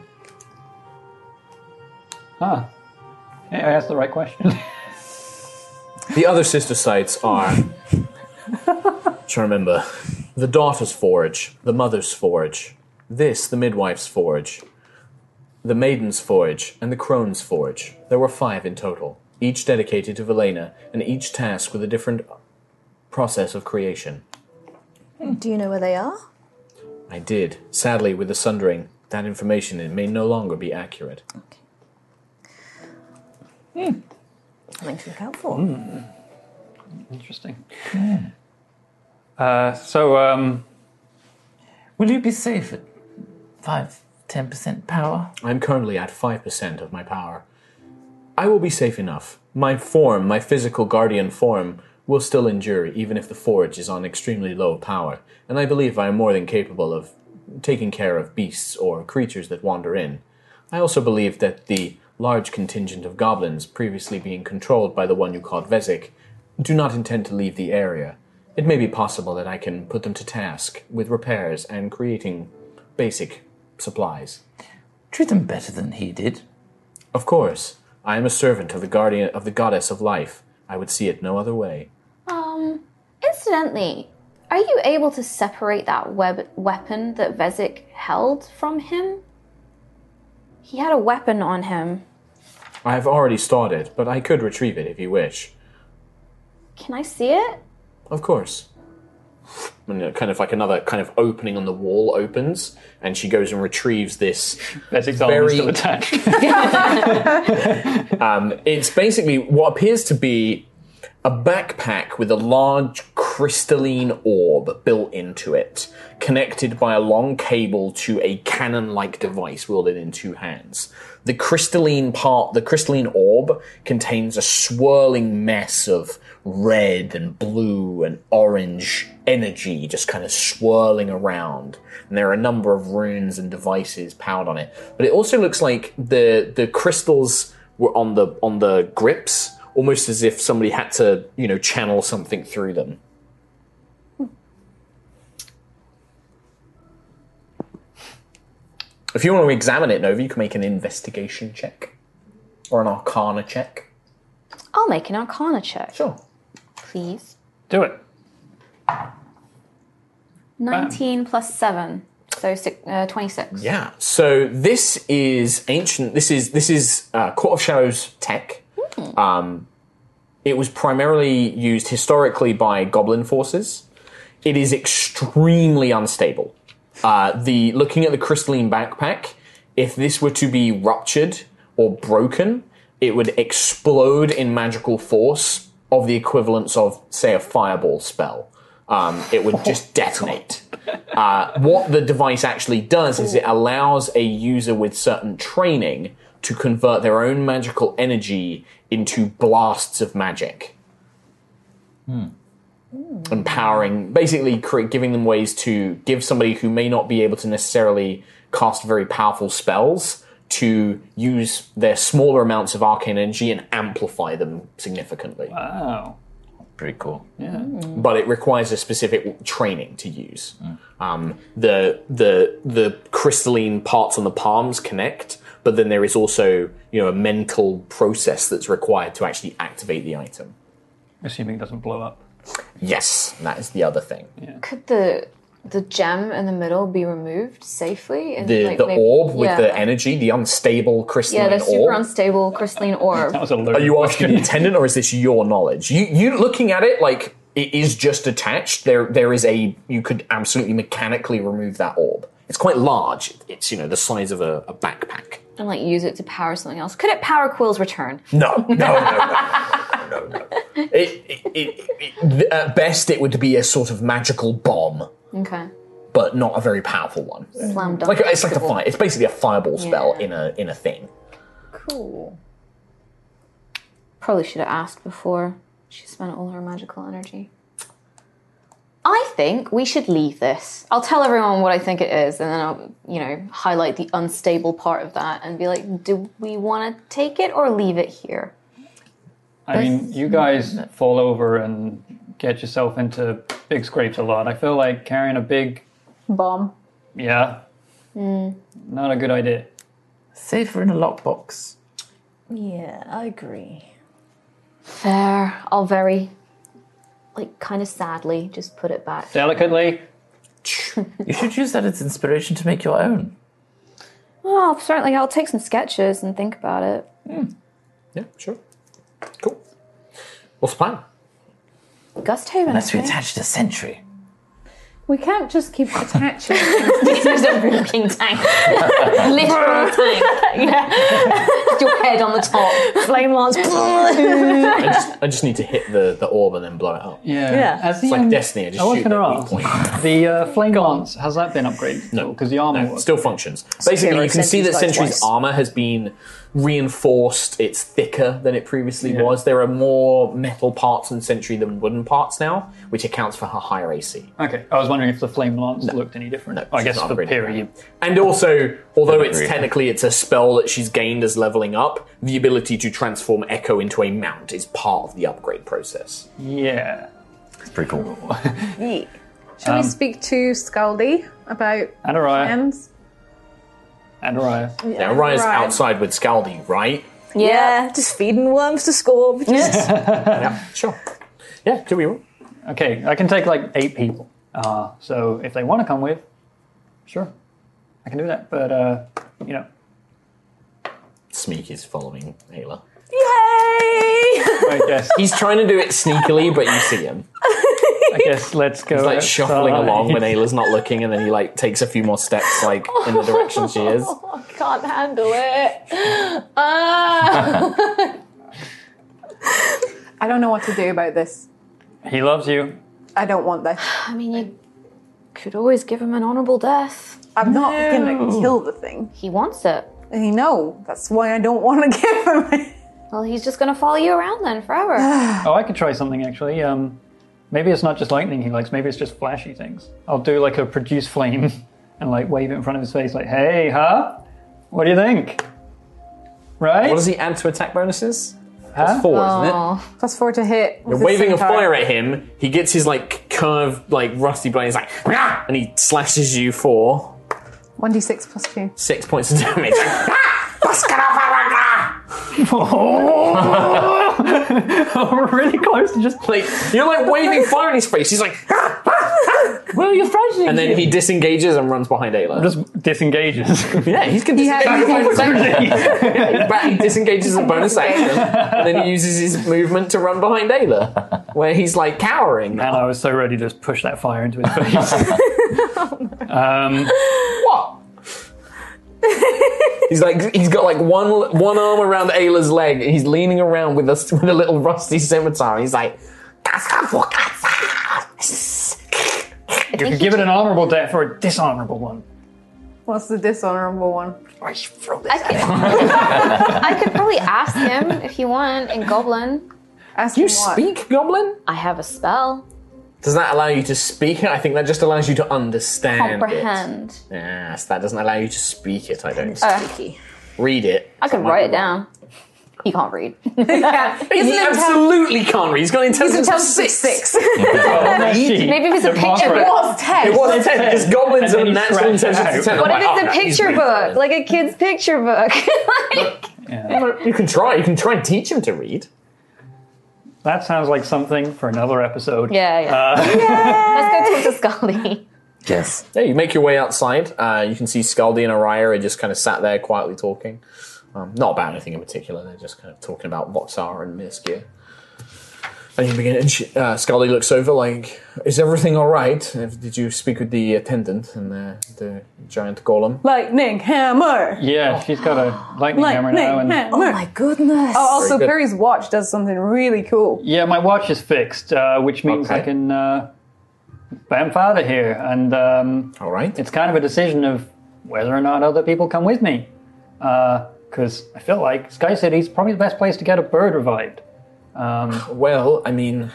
Huh. Hey, I asked the right question. The other sister sites are... trying to remember. The Daughter's Forge, the Mother's Forge, this, the Midwife's Forge, the Maiden's Forge, and the Crone's Forge. There were 5 in total, each dedicated to Velena, and each tasked with a different process of creation. Do you know where they are? I did. Sadly, with the Sundering, that information it may no longer be accurate. Something to look out for. Interesting. Will you be safe at 5-10% power? I'm currently at 5% of my power. I will be safe enough. My form, my physical guardian form, will still endure even if the forge is on extremely low power, and I believe I am more than capable of taking care of beasts or creatures that wander in. I also believe that the large contingent of goblins previously being controlled by the one you called Vezek do not intend to leave the area, it may be possible that I can put them to task with repairs and creating basic supplies. Treat them better than he did. Of course, I am a servant of the guardian of the goddess of life. I would see it no other way. Incidentally, are you able to separate that weapon that Vezek held from him? He had a weapon on him. I have already started, but I could retrieve it if you wish. Can I see it? Of course. And kind of like another kind of opening on the wall opens, and she goes and retrieves this. Vezek's arm is still attached. It's basically what appears to be a backpack with a large crystalline orb built into it, connected by a long cable to a cannon-like device wielded in two hands. The crystalline orb contains a swirling mess of red and blue and orange energy just kind of swirling around. And there are a number of runes and devices powered on it. But it also looks like the crystals were on the grips, almost as if somebody had to, channel something through them. If you want to examine it, Nova, you can make an investigation check. Or an arcana check. I'll make an arcana check. Sure. Please. Do it. 19 plus 7. So 26. Yeah. So this is ancient. This is Court of Shadows tech. It was primarily used historically by goblin forces. It is extremely unstable. Looking at the crystalline backpack, if this were to be ruptured or broken, it would explode in magical force of the equivalence of, say, a fireball spell. It would just detonate. What the device actually does is it allows a user with certain training to convert their own magical energy into blasts of magic. Empowering, basically giving them ways to give somebody who may not be able to necessarily cast very powerful spells to use their smaller amounts of arcane energy and amplify them significantly. Wow. Pretty cool. Yeah. But it requires a specific training to use. The crystalline parts on the palms connect, but then there is also a mental process that's required to actually activate the item. Assuming it doesn't blow up. Yes, that is the other thing. Yeah. Could the gem in the middle be removed safely? And The orb with the energy, the unstable crystalline orb. Yeah, the super unstable crystalline orb. That was a load. Are you asking the attendant, or is this your knowledge? You looking at it like it is just attached. There is you could absolutely mechanically remove that orb. It's quite large. It's the size of a backpack. And use it to power something else. Could it power Quill's return? No. At best, it would be a sort of magical bomb, Okay. but not a very powerful one. Slam dunk. It's like a fire. It's basically a fireball spell in a thing. Cool. Probably should have asked before she spent all her magical energy. I think we should leave this. I'll tell everyone what I think it is, and then I'll, highlight the unstable part of that and be like, do we want to take it or leave it here? I mean, you guys fall over and get yourself into big scrapes a lot. I feel like carrying a big... Bomb. Yeah. Not a good idea. Safer in a lockbox. Yeah, I agree. Fair. I'll very, kind of sadly just put it back. Delicately. You should use that as inspiration to make your own. Well, certainly I'll take some sketches and think about it. Yeah, sure. Cool. What's the plan? Gusthaven. Unless we attach a sentry. We can't just keep attaching. There's a walking tank. Literal tank. Yeah. Your head on the top. Flame lance. I just need to hit the orb and then blow it up. Yeah. As the, It's like Destiny. I just was shoot gonna at ask. any point. The flame lance, has that been upgraded? No, Because the armor no, was. still functions. Basically, you can see that Sentry's armor has been reinforced. It's thicker than it previously was. There are more metal parts in Sentry than wooden parts now, which accounts for her higher AC. Okay, I was wondering if the flame lance looked any different. No, I guess she's for upgraded. Piri, you... And also, although it's Agreed. technically it's a spell that she's gained as leveling up, the ability to transform Echo into a mount is part of the upgrade process. Yeah. It's pretty cool. Yeah. Shall we speak to Scaldy about And Araya. plans? And Araya. Now, Raya's outside with Scaldy, right? Yeah, just feeding worms to Scorb. Just Yeah, sure. Yeah, do we? Okay, I can take like 8 people. So if they want to come with, sure, I can do that. But, Smeek is following Ayla. I guess He's trying to do it sneakily, but you see him. let's go. He's like shuffling outside. along when Ayla's not looking, and then he like takes a few more steps like in the direction she is. I can't handle it. I don't know what to do about this. He loves you. I don't want this. I mean, you could always give him an honourable death. I'm not going to kill the thing. He wants it. I know. That's why I don't want to give him it. Well, he's just going to follow you around then forever. Oh, I could try something actually. Maybe it's not just lightning he likes. Maybe it's just flashy things. I'll do like a produce flame and like wave it in front of his face, like, "Hey, huh? What do you think?" Right? What does he add to attack bonuses? Huh? That's 4, isn't it? +4 to hit. You're waving a fire at him. He gets his like curved, like rusty blade. He's like, "Rah!" And he slashes you for 1d6 +2. 6 points of damage. We're really close to just Like you're like waving fire in his face. He's like, well, you're frightening. and then he disengages and runs behind Ayla. just disengages. Yeah, he disengages a bonus action, and then he uses his movement to run behind Ayla, where he's like cowering. And I was so ready to just push that fire into his face. What? He's got like one arm around Ayla's leg, and he's leaning around with a little rusty scimitar. He's like, You could give it an honourable death or a dishonourable one. What's the dishonorable one? I could probably ask him if you want in Goblin. Ask you him what? speak Goblin? I have a spell. Does that allow you to speak it? I think that just allows you to understand Comprehend. it. Yes, that doesn't allow you to speak it, I don't Spooky. read it. I could write it down. You can't read. He absolutely can't read. He's got intelligence of 6. Maybe if it's a picture book. It was 10. It was 10 because goblins And have then a he natural scratched it intelligence of 10. out. What I'm if like, it's a he's picture really book? good. Like a kid's picture book. You can try. You can try and teach him to read. That sounds like something for another episode. Yeah. Let's go talk to Scully. Yes. Yeah, you make your way outside. You can see Scaldy and Araya are just kind of sat there quietly talking. Not about anything in particular. They're just kind of talking about Voxar and Mirskia. And you begin. And Scaldy looks over like, "Is everything all right? Did you speak with the attendant and the giant golem?" Lightning hammer. Yeah, she's got a lightning hammer now. And hammer. Oh my goodness. Oh, also, Very good. Perry's watch does something really cool. yeah, my watch is fixed, which means Okay. I can bamf out of here. And All right. it's kind of a decision of whether or not other people come with me. Because I feel like Sky City's probably the best place to get a bird revived. Well, I mean,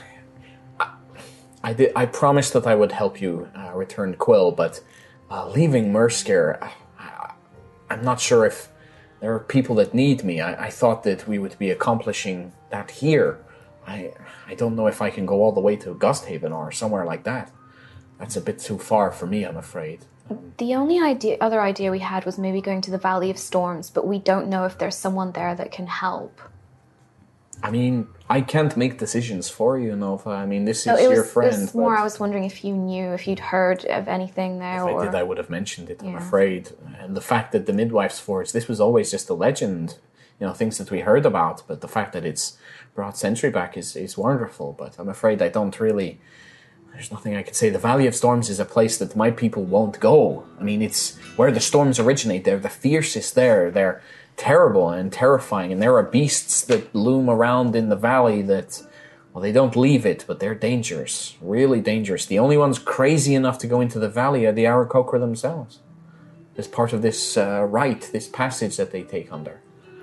I promised that I would help you return Quill, but leaving Murskir, I'm not sure if there are people that need me. I thought that we would be accomplishing that here. I don't know if I can go all the way to Gusthaven or somewhere like that. That's a bit too far for me, I'm afraid. The only other idea we had was maybe going to the Valley of Storms, but we don't know if there's someone there that can help. I mean, I can't make decisions for you, Nova. I mean, this is So your friend. It was more, but I was wondering if you knew, if you'd heard of anything there. if or I did, I would have mentioned it, I'm Yeah. afraid. And the fact that the Midwife's Forge, this was always just a legend, things that we heard about, but the fact that it's brought Sentry back is wonderful, but I'm afraid I don't really... There's nothing I could say. The Valley of Storms is a place that my people won't go. I mean, it's where the storms originate. They're the fiercest there. They're terrible and terrifying, and there are beasts that loom around in the valley that, well, they don't leave it, but they're dangerous. Really dangerous. The only ones crazy enough to go into the valley are the Aarakocra themselves. As part of this rite, this passage that they take under.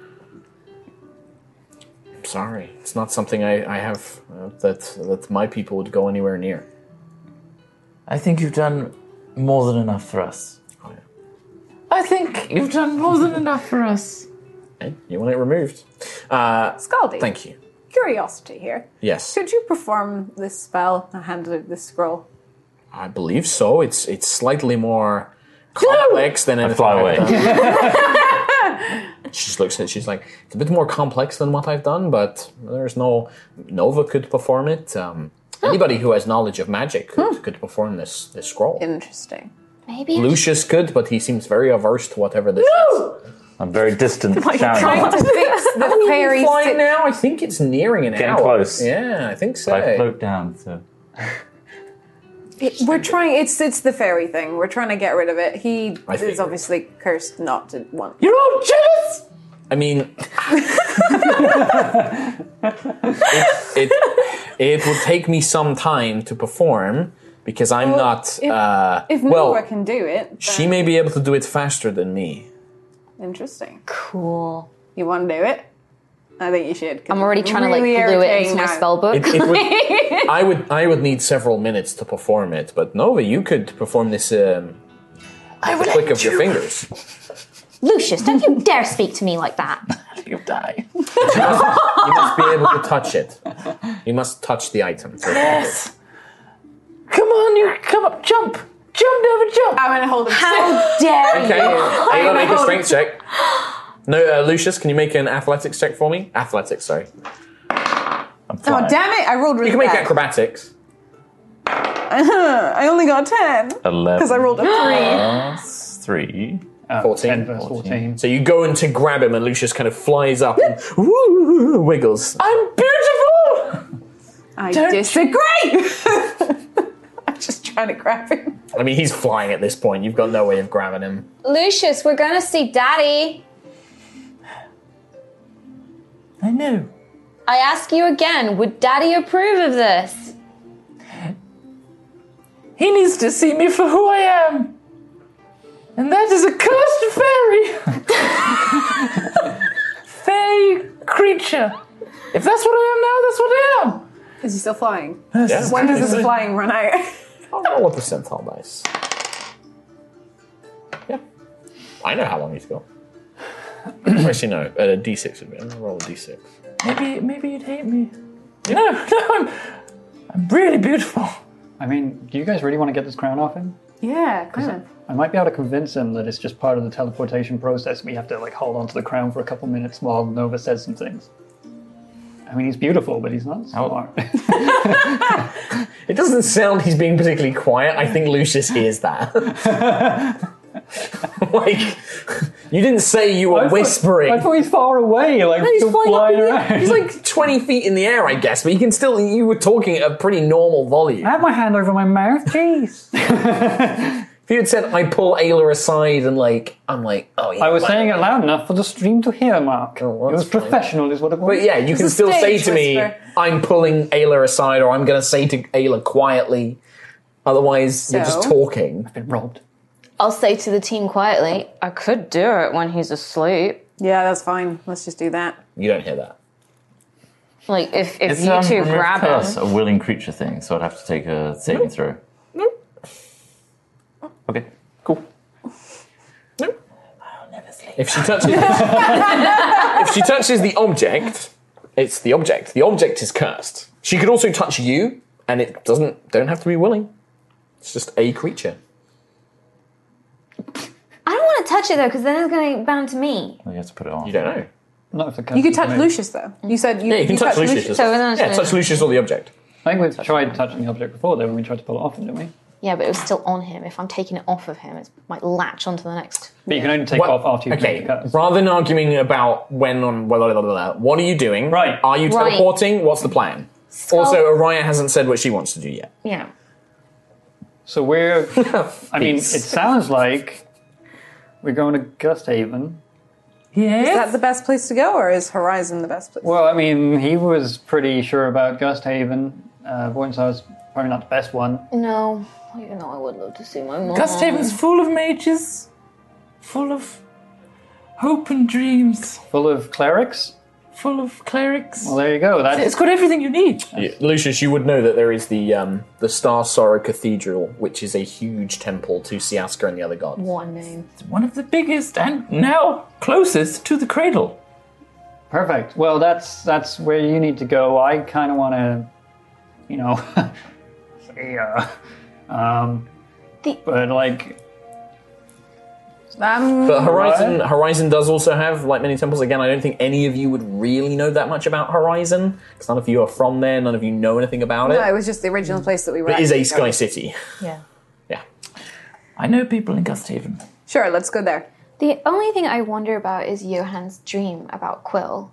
I'm sorry. It's not something I have that my people would go anywhere near. I think you've done more than enough for us. Oh, yeah. I think you've done more than enough for us. Okay, you want it removed. Scaldy. Thank you. Curiosity here. Yes. Could you perform this spell? I handed her this scroll. I believe so. It's slightly more complex than anything fly away. I've done. She just looks at it, she's like, it's a bit more complex than what I've done, but there's no... Nova could perform it. Anybody who has knowledge of magic could perform this scroll. Interesting. Maybe. Lucius could, but he seems very averse to whatever this is. I'm very distant. Trying shouting. to fix the fairy Flying now, I think it's nearing an Getting hour. close. Yeah, I think so. I float down, so... We're trying. It's the fairy thing. We're trying to get rid of it. He I is figured. obviously cursed not to want. You're all jealous! I mean, it will take me some time to perform because I'm not. If well, Nova can do it, she then- may be able to do it faster than me. Interesting. Cool. You want to do it? I think you should. 'cause I'm already it's trying to really glue it irritating into my now. spell book. I would need several minutes to perform it, but Nova, you could perform this the click of your fingers. Lucius, don't you dare speak to me like that. You'll die. You must be able to touch it. You must touch the item. Yes! Come on, you come up, jump! Jump, Nova, jump! I'm gonna hold him. How dare Okay, you? are you gonna make a strength check? No, Lucius, can you make an athletics check for me? Athletics, sorry. I'm Oh flying. damn it! I rolled really You can make bad. acrobatics. I only got 10 11. because I rolled a 3. Plus 3. 14. 10 versus 14. So you go in to grab him, and Lucius kind of flies up and wiggles. I'm beautiful! I disagree. I'm just trying to grab him. I mean, he's flying at this point. You've got no way of grabbing him. Lucius, we're gonna see Daddy. I know. I ask you again, would Daddy approve of this? He needs to see me for who I am. And that is a cursed fairy. Fairy creature. If that's what I am now, that's what I am. Is he still flying? Yeah. When does his flying run out? I'll roll a percentile dice. Yeah. I know how long he's got. Actually, no. A d6 would be. I'm going to roll a d6. Maybe you'd hate me. No, I'm really beautiful. I mean, do you guys really want to get this crown off him? Yeah, kind of. I might be able to convince him that it's just part of the teleportation process. We have to like hold on to the crown for a couple minutes while Nova says some things. I mean, he's beautiful, but he's not smart. It doesn't sound he's being particularly quiet. I think Lucius hears that. Like, you didn't say you were whispering. I thought he's far away, like He's still flying up flying in the air. around. He's like 20 feet in the air, I guess, but you can still, you were talking at a pretty normal volume. I have my hand over my mouth, jeez. If you had said, I pull Ayla aside and I'm like, oh yeah. I was saying it loud enough for the stream to hear, Mark. Oh, well, it was that's fine. professional, is what it was. But yeah, you can a still say stage to me, whisper. I'm pulling Ayla aside, or I'm going to say to Ayla quietly. Otherwise, you're just So? talking. Been robbed. I'll say to the team quietly, I could do it when he's asleep. Yeah, that's fine. Let's just do that. You don't hear that. Like, if It's you two remove grab curse, him. a willing creature thing, so I'd have to take a saving throw. Nope. Okay, cool. Nope. If she touches, if she touches the object, it's the object. The object is cursed. She could also touch you, and it don't have to be willing. It's just a creature. I don't want to touch it though, because then it's going to get bound to me. Well, you have to put it on. You don't know. Not if the curse You could is touch removed. Lucius, though. You said you, Yeah, you can touch Lucius. as So well. then Yeah, it's- touch Lucius or the object. I think we've tried touching the object before, though, when we tried to pull it off him, didn't we? Yeah, but it was still on him. If I'm taking it off of him, it might latch onto the next. But you can only take it off after you've made the curse. Rather than arguing about when on blah, blah, blah, blah, blah, what are you doing? Right. Are you Right. teleporting? What's the plan? Also, Araya hasn't said what she wants to do yet. Yeah. So we're... I mean, it Peace. sounds like we're going to Gusthaven. Is that the best place to go, or is Horizon the best place? Well, I mean, he was pretty sure about Gusthaven. Voinsar's probably not the best one. No, even though I would love to see my mom. Gusthaven's full of mages, full of hope and dreams, Full of clerics. full of clerics. Well, there you go. It's got everything you need. Lucius, you would know that there is the Star Sorrow Cathedral, which is a huge temple to Siaska and the other gods. What a name. It's one of the biggest and now closest to the cradle. Perfect. Well, that's where you need to go. I kind of want to, say, but like. But Horizon does also have, like many temples. Again, I don't think any of you would really know that much about Horizon, because none of you are from there, none of you know anything about it. No, it was just the original place that we were It at. is a Sky City. Yeah. Yeah. I know people in Gusthaven. Sure, let's go there. The only thing I wonder about is Johann's dream about Quill.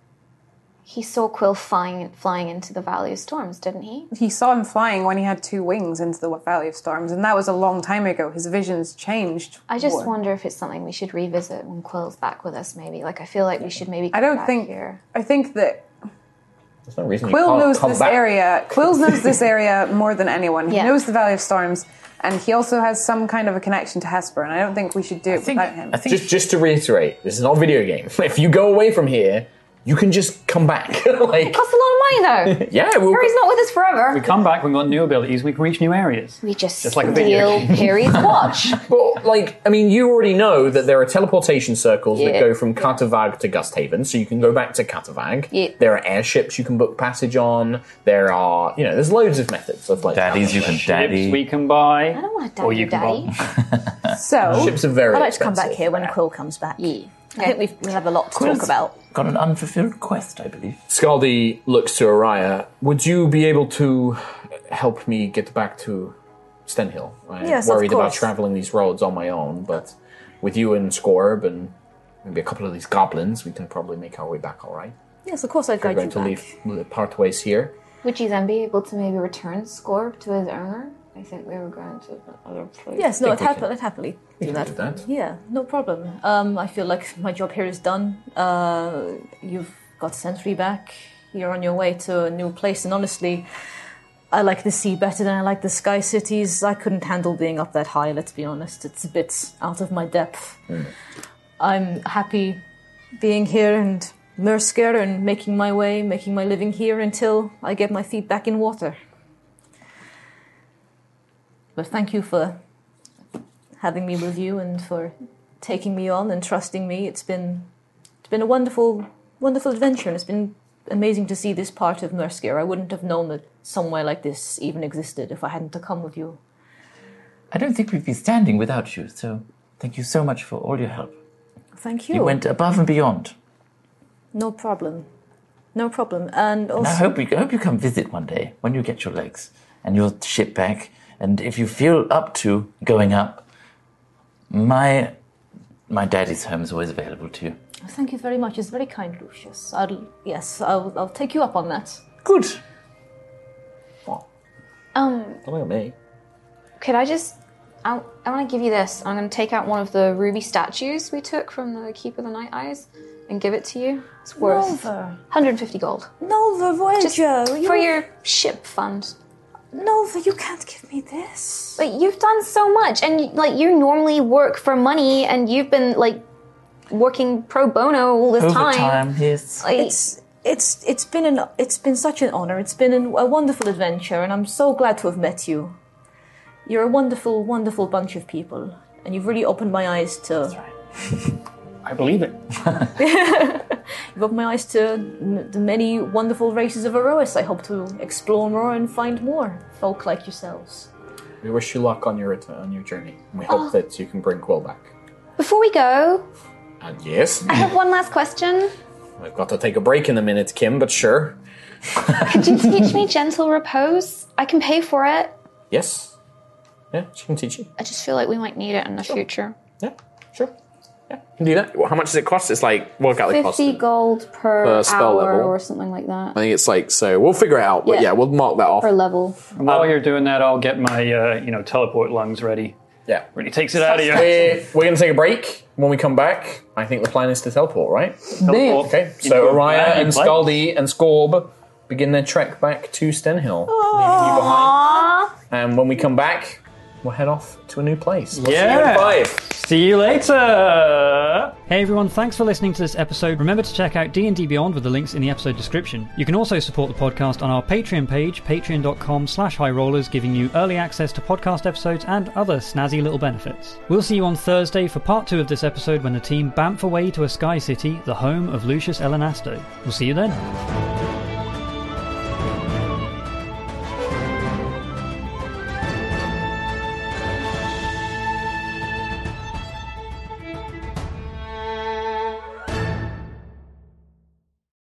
He saw Quill flying into the Valley of Storms, didn't he? He saw him flying when he had 2 wings into the Valley of Storms, and that was a long time ago. His visions changed. I just wonder if it's something we should revisit when Quill's back with us, maybe. Like, I feel like we should maybe come back here. I think that There's no reason Quill you can't knows come this back. area. Quill knows this area more than anyone. He Yeah. knows the Valley of Storms, and he also has some kind of a connection to Hesper, and I don't think we should do it without him. I think Just to reiterate, this is not a video game. If you go away from here, you can just come back. Like, It costs a lot of money, though. yeah, Harry's not with us forever. We come back, we've got new abilities, we can reach new areas. We just like a video steal game. Harry's watch. Well, like, I mean, you already know that there are teleportation circles that Yeah. go from Katavag to Gusthaven, so you can go back to Katavag. Yeah. There are airships you can book passage on. There are, there's loads of methods of like daddies you can daddy. Ships we can buy. I don't want to Or daddy you can daddy. So, Ships are very I'd like to come back expensive. here when Quill comes back. Yeah. I think we have a lot to Quill's talk about. got an unfulfilled quest, I believe. Scaldi looks to Araya. Would you be able to help me get back to Stenhill? I'm Yes, of worried about course. traveling these roads on my own, but with you and Scorb and maybe a couple of these goblins, we can probably make our way back all right. Yes, of course I'd We're guide you going back. to leave part ways here. Would you then be able to maybe return Scorb to his owner? I think we were going to another place. Yes, no, think we can- I'd happily do can that. do that. Yeah, no problem. I feel like my job here is done. You've got Sentry back. You're on your way to a new place, and honestly, I like the sea better than I like the Sky Cities. I couldn't handle being up that high, let's be honest. It's a bit out of my depth. I'm happy being here and Mersker and making my living here until I get my feet back in water. But thank you for having me with you and for taking me on and trusting me. It's been a wonderful adventure, and it's been amazing to see this part of Mersker. I wouldn't have known that somewhere like this even existed if I hadn't come with you. I don't think we'd be standing without you, so thank you so much for all your help. Thank you. You went above and beyond. No problem. No problem. And also, And I hope you come visit one day when you get your legs and your ship back. And if you feel up to going up, my daddy's home is always available to you. thank you very much. It's very kind, Lucius. I'll take you up on that. Good. Don't look at me. Could I just... I want to give you this. I'm going to take out one of the ruby statues we took from the Keep of the Night Eyes and give it to you. It's worth Nova. 150 gold. Nova, Just Voyager. for your ship fund. Nova, you can't give me this. But you've done so much, and you normally work for money, and you've been working pro bono all this time. Overtime, yes. It's been such an honor. It's been a wonderful adventure, and I'm so glad to have met you. You're a wonderful, wonderful bunch of people, and you've really opened my eyes to. That's right. I believe it. You've opened my eyes to the many wonderful races of Erois. I hope to explore more and find more folk like yourselves. We wish you luck on your journey. And we hope that you can bring Quill back. Before we go, And yes, I have one last question. I've got to take a break in a minute, Kim, but sure. Could you teach me gentle repose? I can pay for it. Yes. Yeah, she can teach you. I just feel like we might need it in the future. Yeah, sure. Yeah, you can do that. Well, how much does it cost? It's like, work out the cost. 50 gold per spell hour level. or something like that. I think it's like, so we'll figure it out. But Yeah. yeah, we'll mark that off. Per level. And while you're doing that, I'll get my teleport lungs ready. Yeah. Really takes it out of you. We're going to take a break. When we come back, I think the plan is to teleport, right? Teleport Okay, into so a Araya brand new and place. Scaldi and Scorb begin their trek back to Stenhill, leaving you behind. And when we come back, we'll head off to a new place. See you in 5. See you later! Hey everyone, thanks for listening to this episode. Remember to check out D&D Beyond with the links in the episode description. You can also support the podcast on our Patreon page, patreon.com/highrollers, giving you early access to podcast episodes and other snazzy little benefits. We'll see you on Thursday for part 2 of this episode when the team bamf away to a sky city, the home of Lucius Elanasto. We'll see you then.